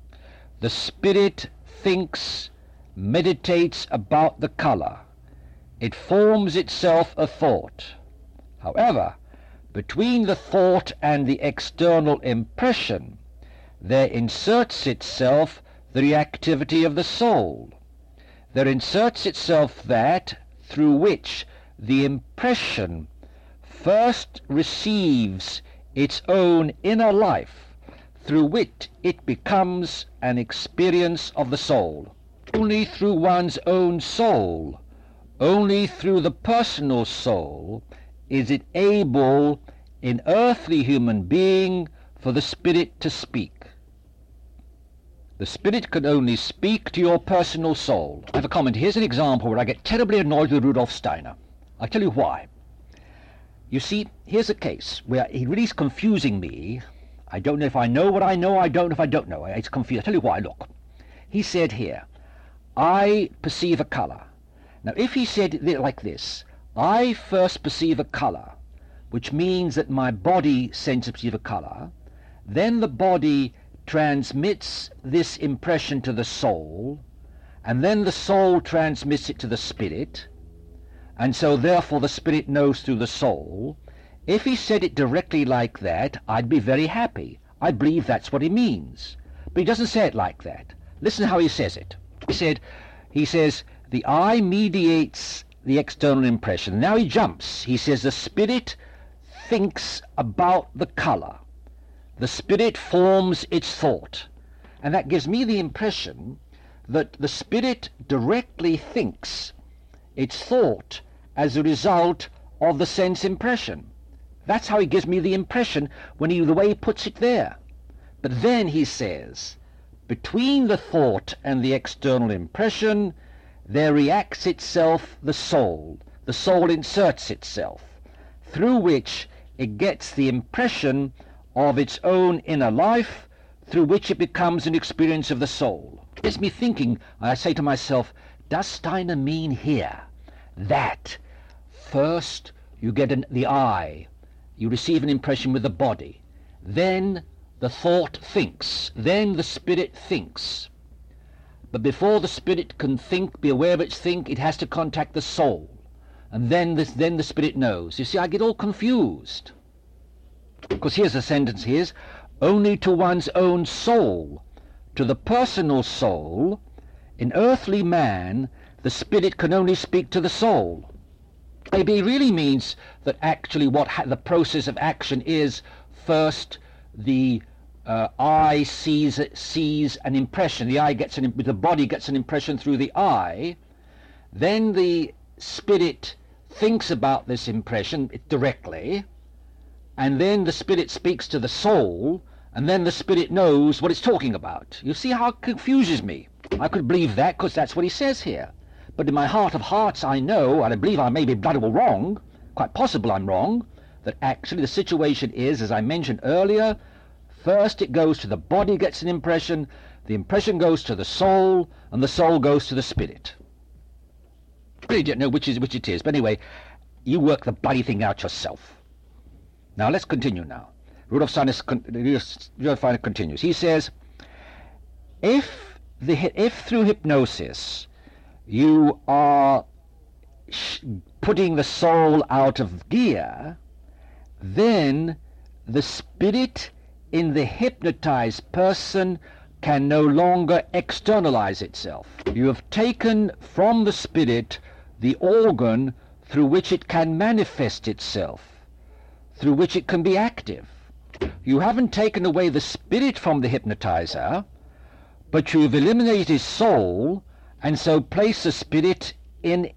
The spirit thinks, meditates about the color. it forms itself a thought. However, between the thought and the external impression, there inserts itself the reactivity of the soul. There inserts itself that through which the impression first receives its own inner life, through which it becomes an experience of the soul. Only through one's own soul, only through the personal soul, is it able, in earthly human being, for the spirit to speak. The spirit can only speak to your personal soul. I have a comment. Here's an example where I get terribly annoyed with Rudolf Steiner. I'll tell you why. You see, here's a case where he really is confusing me. I don't know if I know what I know, I don't know if I don't know. It's confused. I'll tell you why. Look, he said here, I perceive a color. Now, if he said it like this, I first perceive a color, which means that my body senses perceive a color, then the body transmits this impression to the soul, and then the soul transmits it to the spirit, and so therefore the spirit knows through the soul. If he said it directly like that, I'd be very happy. I believe that's what he means. But he doesn't say it like that. Listen how he says it. He says, the eye mediates the external impression. Now he jumps. He says the spirit thinks about the color. The spirit forms its thought. And that gives me the impression that the spirit directly thinks its thought as a result of the sense impression. That's how he gives me the impression the way he puts it there. But then he says, between the thought and the external impression, there reacts itself the soul. The soul inserts itself, through which it gets the impression of its own inner life, through which it becomes an experience of the soul. It gets me thinking. I say to myself, does Steiner mean here that first you get the eye, you receive an impression with the body, then the thought thinks, then the spirit thinks. But before the spirit can think, be aware of its think, it has to contact the soul. And then the spirit knows. You see, I get all confused. Because here's the sentence, here's, only to one's own soul, to the personal soul, in earthly man, the spirit can only speak to the soul. Maybe it really means that actually what the process of action is, first the eye sees an impression. The eye gets the body gets an impression through the eye. Then the spirit thinks about this impression directly, and then the spirit speaks to the soul, and then the spirit knows what it's talking about. You see how it confuses me? I could believe that because that's what he says here. But in my heart of hearts I know, and I believe I may be bloody well wrong, quite possible I'm wrong, that actually the situation is, as I mentioned earlier, first it goes to the body, gets an impression, the impression goes to the soul, and the soul goes to the spirit. I really don't know which it is, but anyway, you work the bloody thing out yourself. Now let's continue now. Rudolf Steiner continues. He says, if through hypnosis you are putting the soul out of gear, then the spirit in the hypnotized person can no longer externalize itself. You have taken from the spirit the organ through which it can manifest itself, through which it can be active. You haven't taken away the spirit from the hypnotizer, but you've eliminated his soul, and so placed the spirit in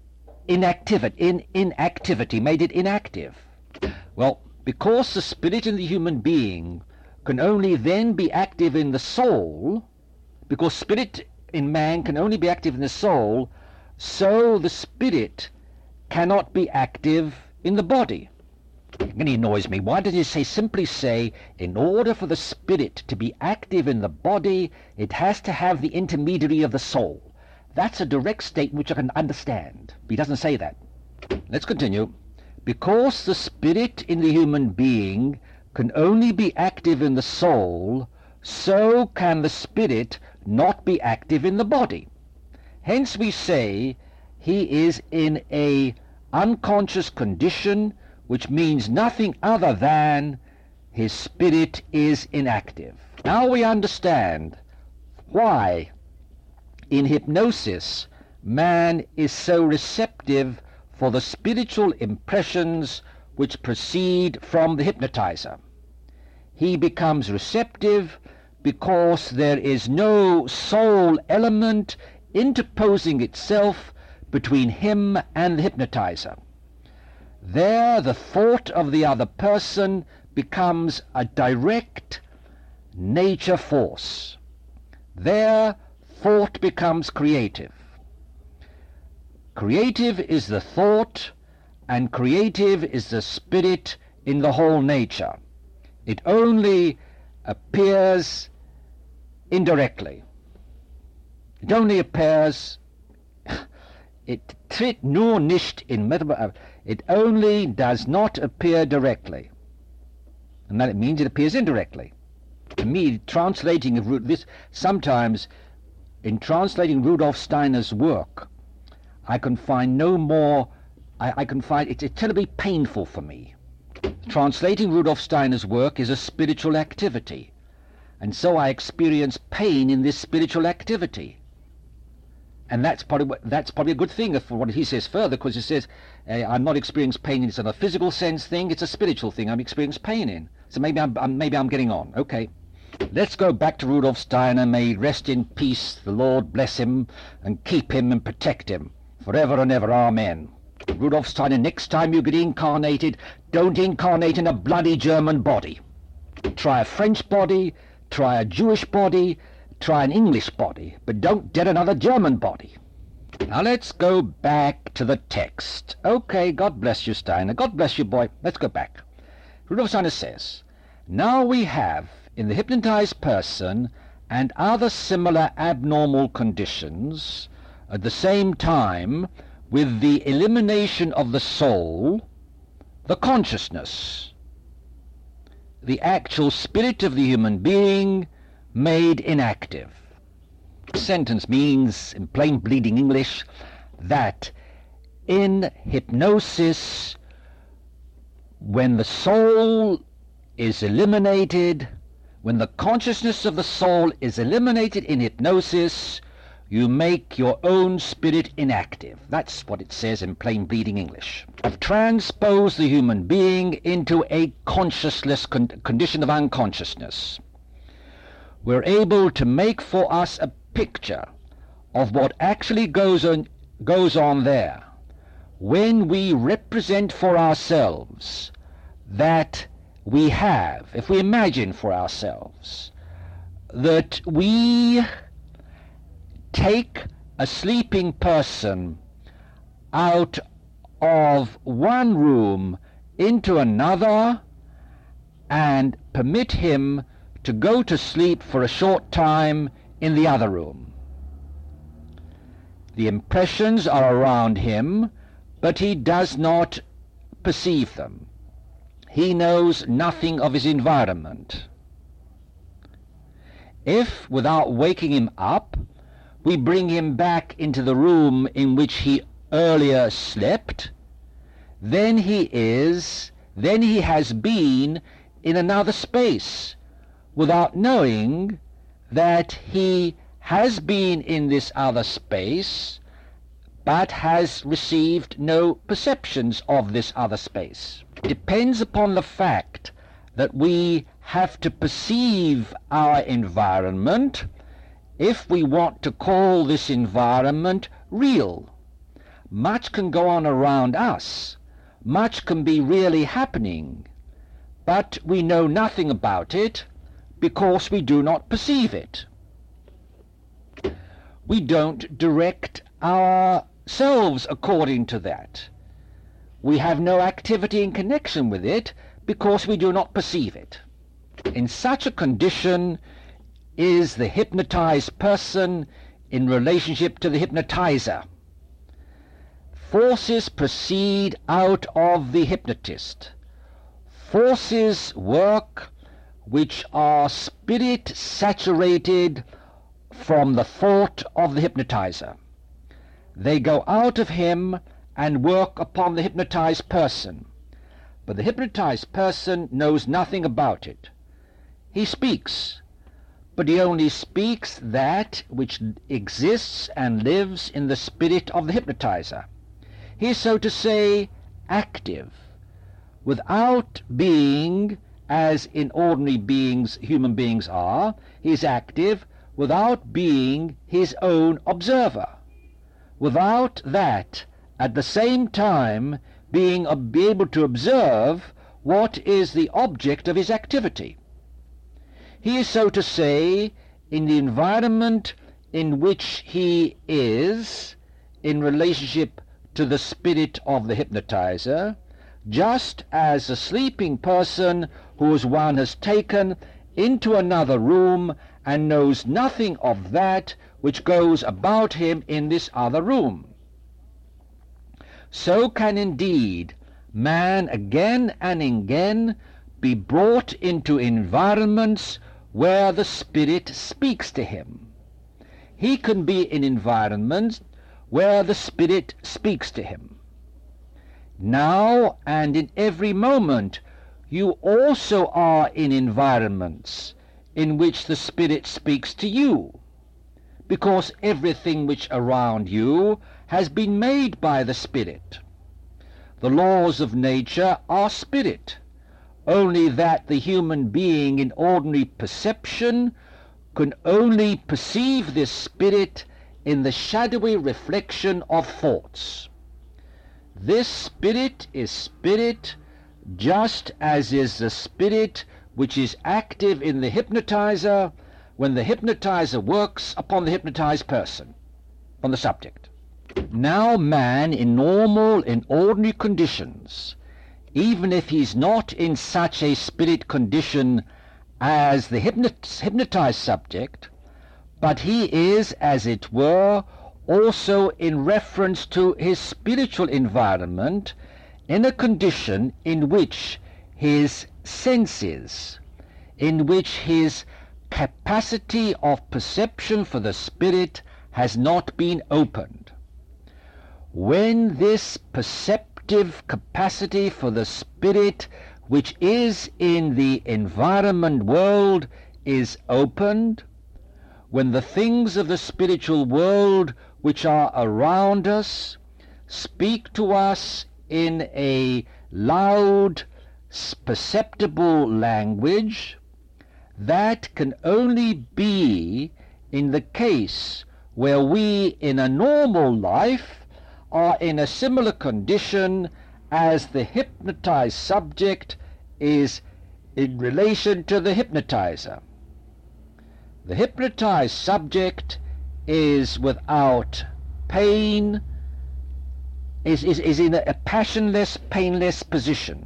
inactivity, made it inactive. Well, because the spirit in the human being can only then be active in the soul, because spirit in man can only be active in the soul, so the spirit cannot be active in the body. And he annoys me. Why did he simply say, in order for the spirit to be active in the body, it has to have the intermediary of the soul? That's a direct statement which I can understand. But he doesn't say that. Let's continue. Because the spirit in the human being can only be active in the soul, so can the spirit not be active in the body. Hence we say he is in a unconscious condition, which means nothing other than his spirit is inactive. Now we understand why in hypnosis man is so receptive for the spiritual impressions which proceed from the hypnotizer. He becomes receptive because there is no soul element interposing itself between him and the hypnotizer. There the thought of the other person becomes a direct nature force. There thought becomes creative. Creative is the thought, and creative is the spirit in the whole nature. It only appears indirectly. It only appears, it tritt nur nicht in it only does not appear directly. And that it means it appears indirectly. To me, translating this, sometimes in translating Rudolf Steiner's work, I can find no more, I can find it's terribly painful for me. Translating Rudolf Steiner's work is a spiritual activity, and so I experience pain in this spiritual activity. And that's probably a good thing for what he says further, because he says, I'm not experiencing pain in it's a physical sense thing, it's a spiritual thing I'm experiencing pain in. So maybe I'm getting on. Okay. Let's go back to Rudolf Steiner. May he rest in peace. The Lord bless him and keep him and protect him forever and ever. Amen. Rudolf Steiner, next time you get incarnated, don't incarnate in a bloody German body. Try a French body, try a Jewish body, try an English body, but don't get another German body. Now let's go back to the text. Okay, God bless you, Steiner. God bless you, boy. Let's go back. Rudolf Steiner says, now we have in the hypnotized person and other similar abnormal conditions at the same time with the elimination of the soul, the consciousness, the actual spirit of the human being made inactive. This sentence means, in plain bleeding English, that in hypnosis, when the soul is eliminated, when the consciousness of the soul is eliminated in hypnosis, you make your own spirit inactive. That's what it says in plain bleeding English. I've transposed the human being into a consciousless condition of unconsciousness. We're able to make for us a picture of what actually goes on there when we represent for ourselves that we have, if we imagine for ourselves, that we take a sleeping person out of one room into another and permit him to go to sleep for a short time in the other room. The impressions are around him, but he does not perceive them. He knows nothing of his environment. If, without waking him up, we bring him back into the room in which he earlier slept, then he has been in another space without knowing that he has been in this other space but has received no perceptions of this other space. It depends upon the fact that we have to perceive our environment if we want to call this environment real. Much can go on around us, much can be really happening, but we know nothing about it because we do not perceive it. We don't direct ourselves according to that. We have no activity in connection with it because we do not perceive it. In such a condition is the hypnotized person in relationship to the hypnotizer. Forces proceed out of the hypnotist. Forces work which are spirit-saturated from the thought of the hypnotizer. They go out of him and work upon the hypnotized person. But the hypnotized person knows nothing about it. He speaks, but he only speaks that which exists and lives in the spirit of the hypnotizer. He is, so to say, active, without being, as in ordinary beings, human beings are. He is active without being his own observer, without that at the same time being able to observe what is the object of his activity. He is, so to say, in the environment in which he is in relationship to the spirit of the hypnotizer, just as a sleeping person whose one has taken into another room and knows nothing of that which goes about him in this other room. So can indeed man again and again be brought into environments where the Spirit speaks to him. He can be in environments where the Spirit speaks to him. Now and in every moment you also are in environments in which the Spirit speaks to you, because everything which around you has been made by the Spirit. The laws of nature are spirit, only that the human being in ordinary perception can only perceive this spirit in the shadowy reflection of thoughts. This spirit is spirit, just as is the spirit which is active in the hypnotizer when the hypnotizer works upon the hypnotized person, on the subject. Now man in normal, in ordinary conditions, even if he's not in such a spirit condition as the hypnotized subject, but he is, as it were, also in reference to his spiritual environment, in a condition in which his senses, in which his capacity of perception for the spirit has not been opened. When this perceptive capacity for the spirit which is in the environment world is opened, when the things of the spiritual world which are around us speak to us in a loud, perceptible language, that can only be in the case where we in a normal life are in a similar condition as the hypnotized subject is in relation to the hypnotizer. The hypnotized subject is without pain, is in a passionless, painless position.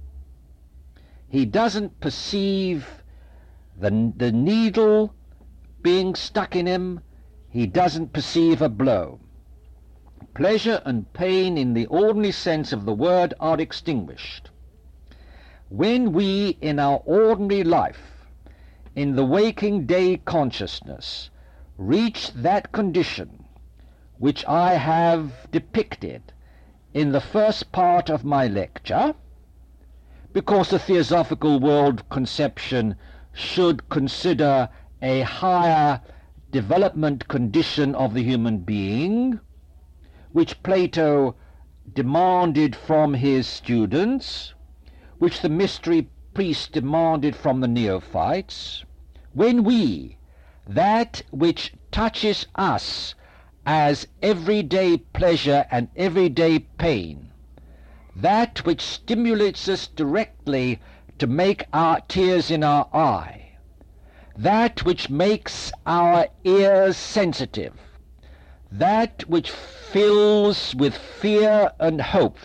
He doesn't perceive the needle being stuck in him. He doesn't perceive a blow. Pleasure and pain in the ordinary sense of the word are extinguished. When we in our ordinary life, in the waking day consciousness, reach that condition which I have depicted in the first part of my lecture, because the theosophical world conception should consider a higher development condition of the human being, which Plato demanded from his students, which the mystery priests demanded from the neophytes, when we, that which touches us as everyday pleasure and everyday pain, that which stimulates us directly to make our tears in our eye, that which makes our ears sensitive, that which fills us with fear and hope,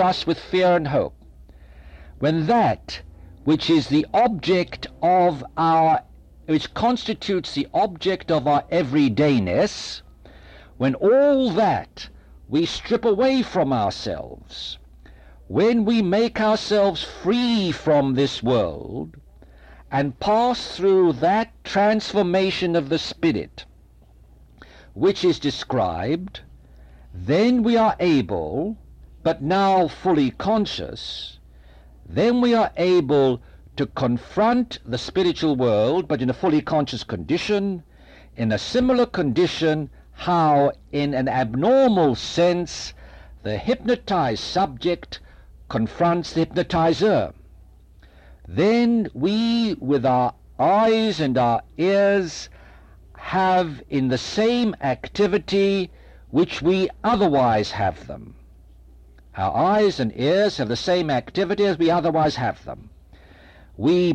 when that which is the object of which constitutes the object of our everydayness, when all that we strip away from ourselves, when we make ourselves free from this world and pass through that transformation of the spirit which is described, then we are able, but now fully conscious, then we are able to confront the spiritual world, but in a fully conscious condition, in a similar condition how in an abnormal sense the hypnotized subject confronts the hypnotizer. Then we, with our eyes and our ears, have in the same activity which we otherwise have them. Our eyes and ears have the same activity as we otherwise have them. We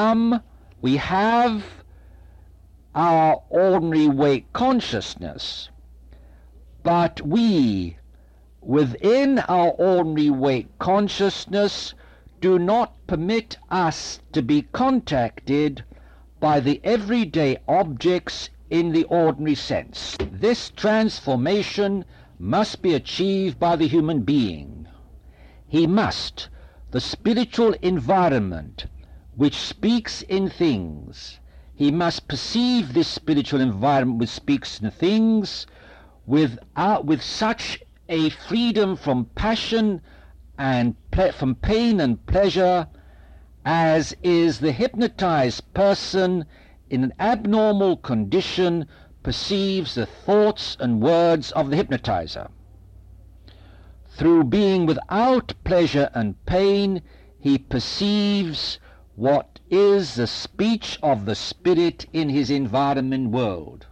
have our ordinary wake consciousness, but we, within our ordinary wake consciousness, do not permit us to be contacted by the everyday objects in the ordinary sense. This transformation must be achieved by the human being. He must, the spiritual environment which speaks in things, he must perceive this spiritual environment which speaks in things with such a freedom from passion and from pain and pleasure as is the hypnotized person in an abnormal condition perceives the thoughts and words of the hypnotizer. Through being without pleasure and pain, he perceives what is the speech of the spirit in his environment world.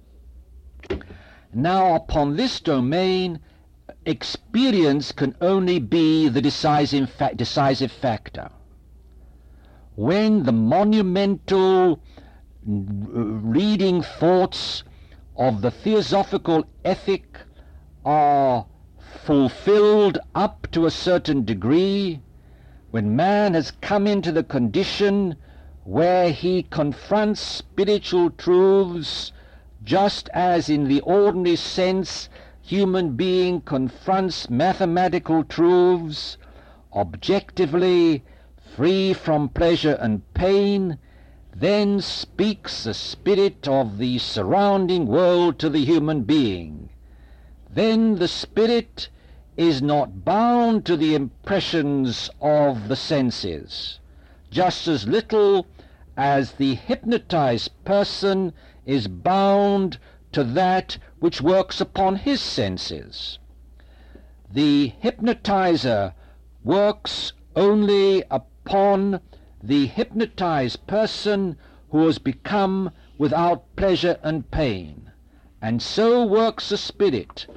Now, upon this domain, experience can only be the decisive factor. When the monumental reading thoughts of the theosophical ethic are fulfilled up to a certain degree, when man has come into the condition where he confronts spiritual truths just as in the ordinary sense human being confronts mathematical truths, objectively, free from pleasure and pain, then speaks the spirit of the surrounding world to the human being. Then the spirit is not bound to the impressions of the senses, just as little as the hypnotized person is bound to that which works upon his senses. The hypnotizer works only upon the hypnotized person who has become without pleasure and pain, and so works the spirit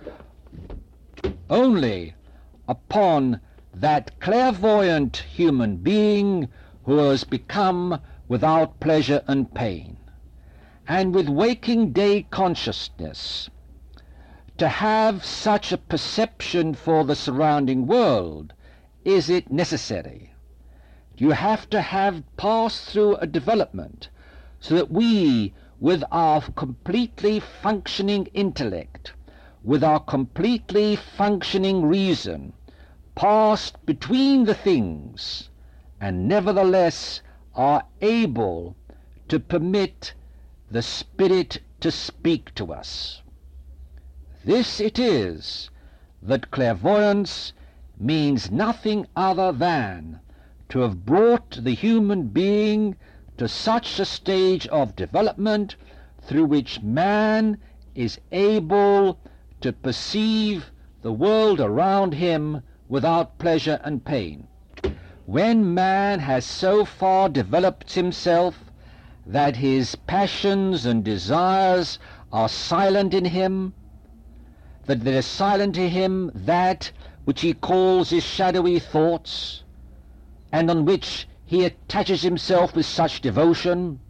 only upon that clairvoyant human being who has become without pleasure and pain. And with waking day consciousness, to have such a perception for the surrounding world, is it necessary? You have to have passed through a development so that we, with our completely functioning intellect, with our completely functioning reason, passed between the things, and nevertheless are able to permit the Spirit to speak to us. This it is that clairvoyance means nothing other than to have brought the human being to such a stage of development through which man is able to perceive the world around him without pleasure and pain. When man has so far developed himself that his passions and desires are silent in him, that there is silent in him that which he calls his shadowy thoughts, and on which he attaches himself with such devotion,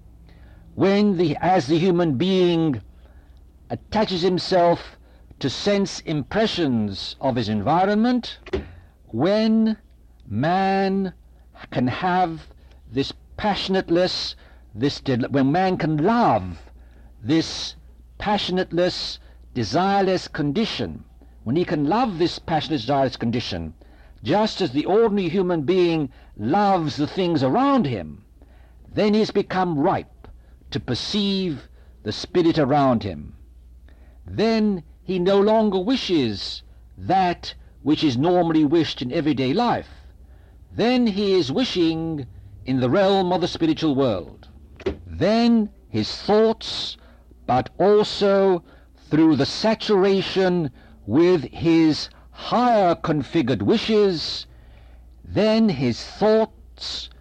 as the human being attaches himself to sense impressions of his environment, when man can have this passionateless, when man can love this passionateless, desireless condition, when he can love this passionate, desireless condition, just as the ordinary human being loves the things around him, then he has become ripe to perceive the spirit around him. Then he no longer wishes that which is normally wished in everyday life. Then he is wishing in the realm of the spiritual world. Then his thoughts, but also through the saturation with his higher configured wishes, then his thoughts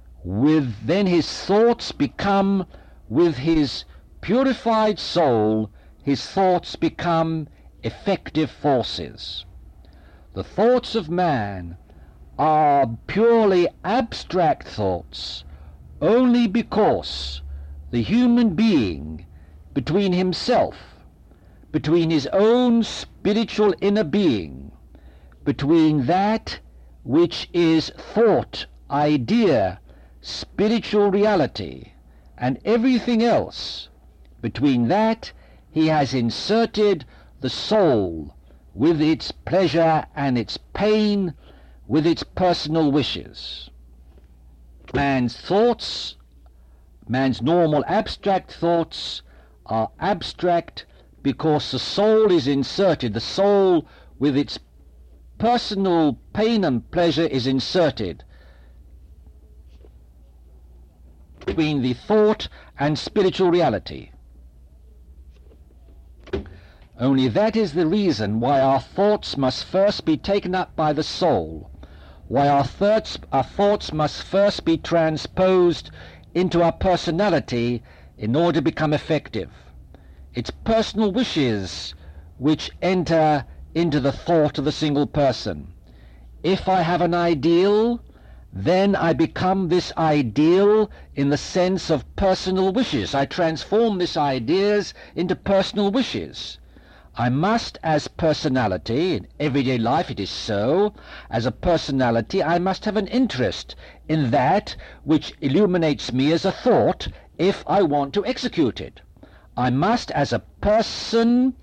become, with his purified soul, his thoughts become effective forces. The thoughts of man are purely abstract thoughts only because the human being, between himself, between his own spiritual inner being, between that which is thought, idea, spiritual reality, and everything else, between that he has inserted the soul with its pleasure and its pain, with its personal wishes. Man's thoughts, man's normal abstract thoughts, are abstract because the soul is inserted. The soul with its personal pain and pleasure is inserted between the thought and spiritual reality. Only that is the reason why our thoughts must first be taken up by the soul, why our thoughts must first be transposed into our personality in order to become effective. It's personal wishes which enter into the thought of the single person. If I have an ideal, then I become this ideal in the sense of personal wishes. I transform these ideas into personal wishes. I must, as personality, in everyday life it is so, as a personality I must have an interest in that which illuminates me as a thought if I want to execute it. I must, as a person,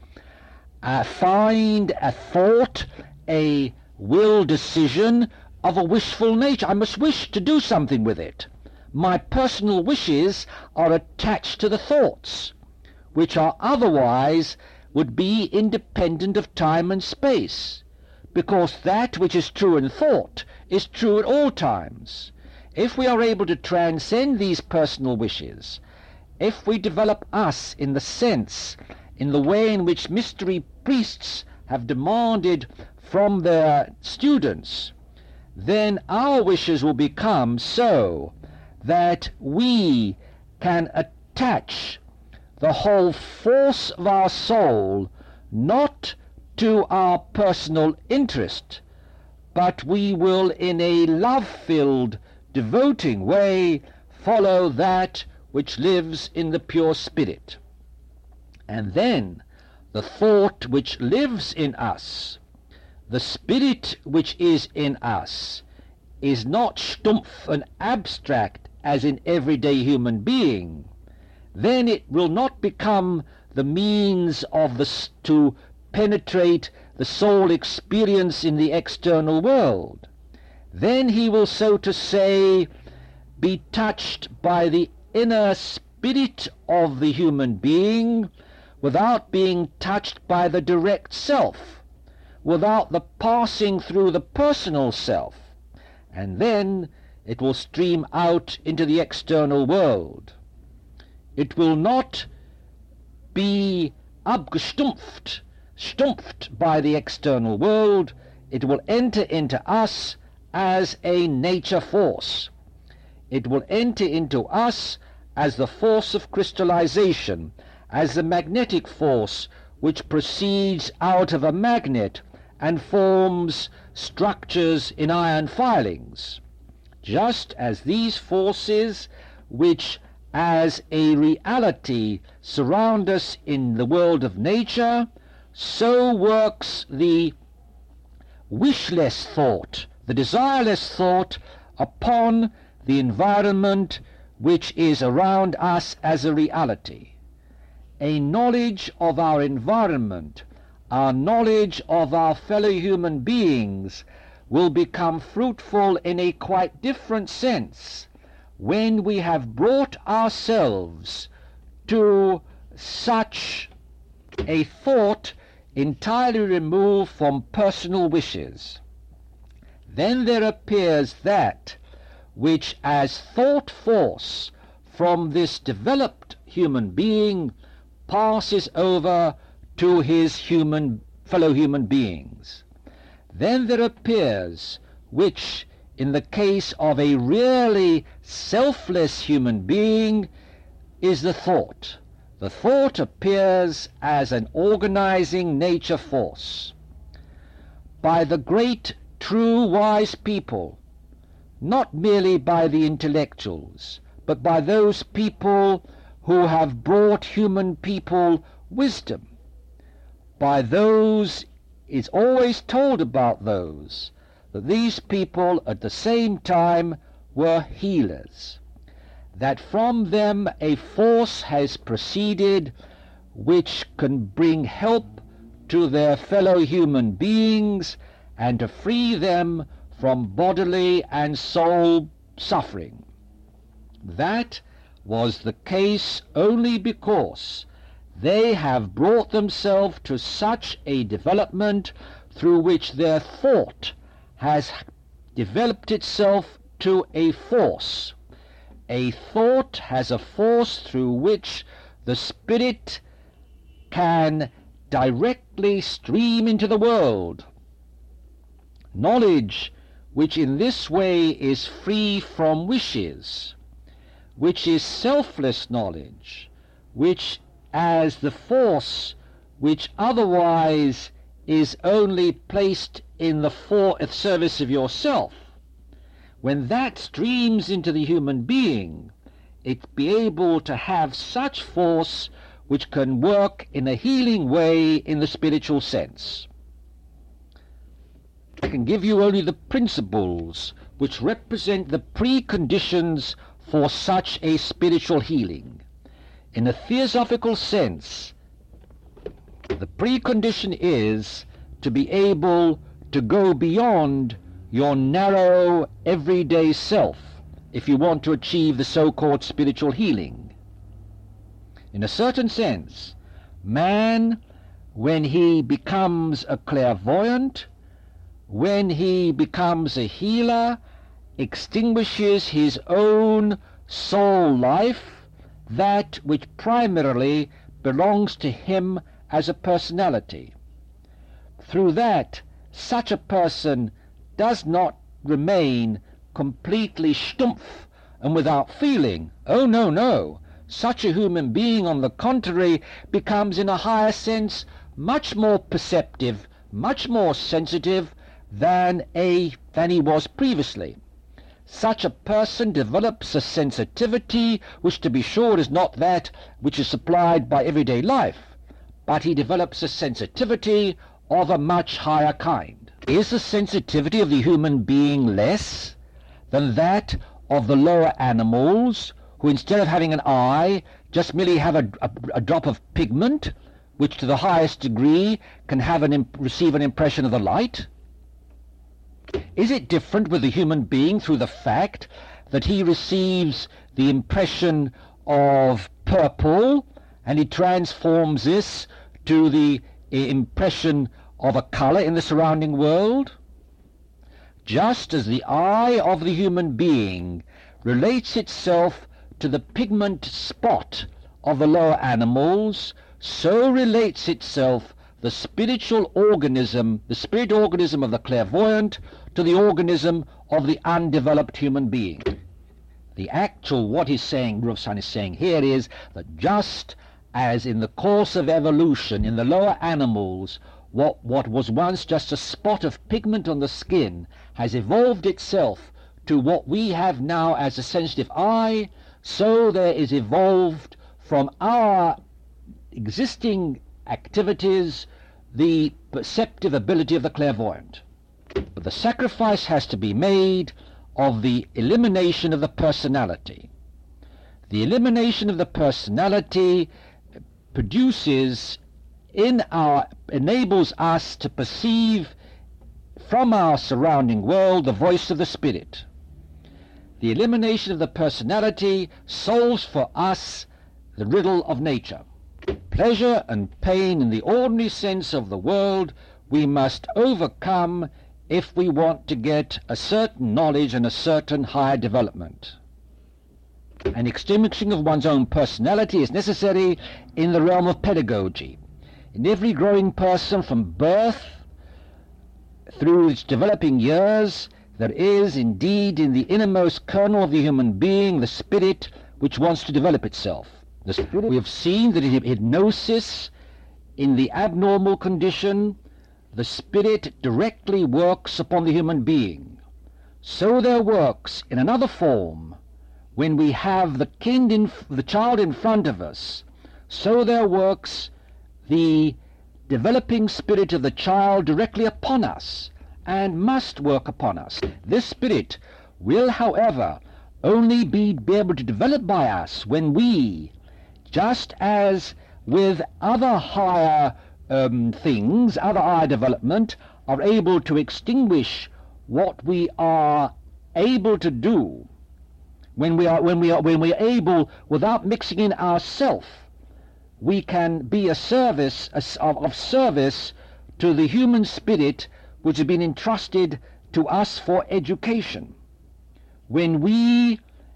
find a thought, a will decision of a wishful nature. I must wish to do something with it. My personal wishes are attached to the thoughts, which are otherwise would be independent of time and space, because that which is true in thought is true at all times. If we are able to transcend these personal wishes, if we develop us in the sense, in the way in which mystery priests have demanded from their students, then our wishes will become so that we can attach the whole force of our soul not to our personal interest, but we will in a love-filled, devoting way follow that which lives in the pure spirit. And then the thought which lives in us, the spirit which is in us, is not stumpf and abstract as in everyday human being. Then it will not become the means of to penetrate the soul experience in the external world. Then he will, so to say, be touched by the inner spirit of the human being without being touched by the direct self, without the passing through the personal self. And then it will stream out into the external world. It will not be abgestumpft, stumpfed by the external world. It will enter into us as a nature force. It will enter into us as the force of crystallization, as the magnetic force which proceeds out of a magnet and forms structures in iron filings. Just as these forces which as a reality surround us in the world of nature, so works the wishless thought, the desireless thought upon the environment which is around us as a reality. A knowledge of our environment, our knowledge of our fellow human beings, will become fruitful in a quite different sense when we have brought ourselves to such a thought entirely removed from personal wishes, then there appears that which as thought force from this developed human being passes over to his fellow human beings. Then there appears which, in the case of a really selfless human being, is the thought. The thought appears as an organizing nature force. By the great, true, wise people, not merely by the intellectuals, but by those people who have brought human people wisdom, by those, it's always told about those, that these people at the same time were healers, that from them a force has proceeded which can bring help to their fellow human beings and to free them from bodily and soul suffering. That was the case only because they have brought themselves to such a development through which their thought has developed itself to a force. A thought has a force through which the spirit can directly stream into the world. Knowledge which in this way is free from wishes, which is selfless knowledge, which as the force which otherwise is only placed in the service of yourself, when that streams into the human being, it be able to have such force which can work in a healing way in the spiritual sense. I can give you only the principles which represent the preconditions for such a spiritual healing. In a theosophical sense, the precondition is to be able to go beyond your narrow everyday self if you want to achieve the so-called spiritual healing. In a certain sense, man, when he becomes a clairvoyant, when he becomes a healer, extinguishes his own soul life, that which primarily belongs to him as a personality. Through that, such a person does not remain completely stumpf and without feeling. Oh, no, no. Such a human being, on the contrary, becomes in a higher sense much more perceptive, much more sensitive than he was previously. Such a person develops a sensitivity which, to be sure, is not that which is supplied by everyday life, but he develops a sensitivity of a much higher kind. Is the sensitivity of the human being less than that of the lower animals, who instead of having an eye just merely have a drop of pigment, which to the highest degree can have receive an impression of the light? Is it different with the human being through the fact that he receives the impression of purple and he transforms this to the impression of a color in the surrounding world? Just as the eye of the human being relates itself to the pigment spot of the lower animals, so relates itself the spiritual organism, the spirit organism of the clairvoyant, to the organism of the undeveloped human being. The actual, what he's saying, Rufsan is saying here, is that just as in the course of evolution in the lower animals, what was once just a spot of pigment on the skin has evolved itself to what we have now as a sensitive eye, so there is evolved from our existing activities the perceptive ability of the clairvoyant. But the sacrifice has to be made of the elimination of the personality. The elimination of the personality enables us to perceive from our surrounding world the voice of the spirit. The elimination of the personality solves for us the riddle of nature. pleasure and pain in the ordinary sense of the word we must overcome if we want to get a certain knowledge and a certain higher development. An extinguishing of one's own personality is necessary in the realm of pedagogy. In every growing person from birth through its developing years, there is indeed in the innermost kernel of the human being the spirit which wants to develop itself. The spirit, we have seen that in hypnosis, in the abnormal condition, the spirit directly works upon the human being. So there works in another form when we have the child in front of us. So there works the developing spirit of the child directly upon us, and must work upon us. This spirit will, however, only be able to develop by us when we, just as with other higher things, other higher development, are able to extinguish what we are able to do, when we are able, without mixing in ourself, we can be of service to the human spirit which has been entrusted to us for education. When we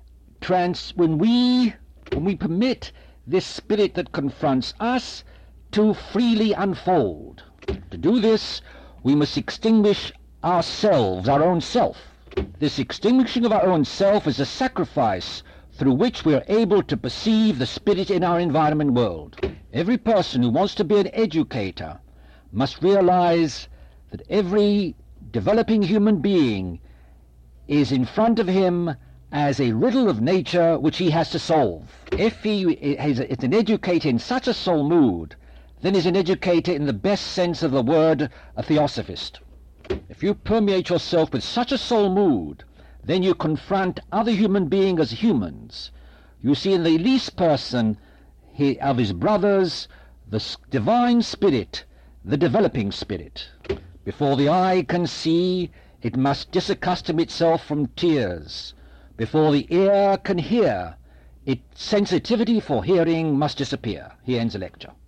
permit this spirit that confronts us to freely unfold. To do this, we must extinguish ourselves, our own self. This extinguishing of our own self is a sacrifice through which we are able to perceive the spirit in our environment world. Every person who wants to be an educator must realize that every developing human being is in front of him as a riddle of nature which he has to solve. If he is an educator in such a soul mood, then he's an educator in the best sense of the word, a theosophist. If you permeate yourself with such a soul mood, then you confront other human beings as humans. You see in the least person of his brothers the divine spirit, the developing spirit. Before the eye can see, it must disaccustom itself from tears. Before the ear can hear, its sensitivity for hearing must disappear. He ends the lecture.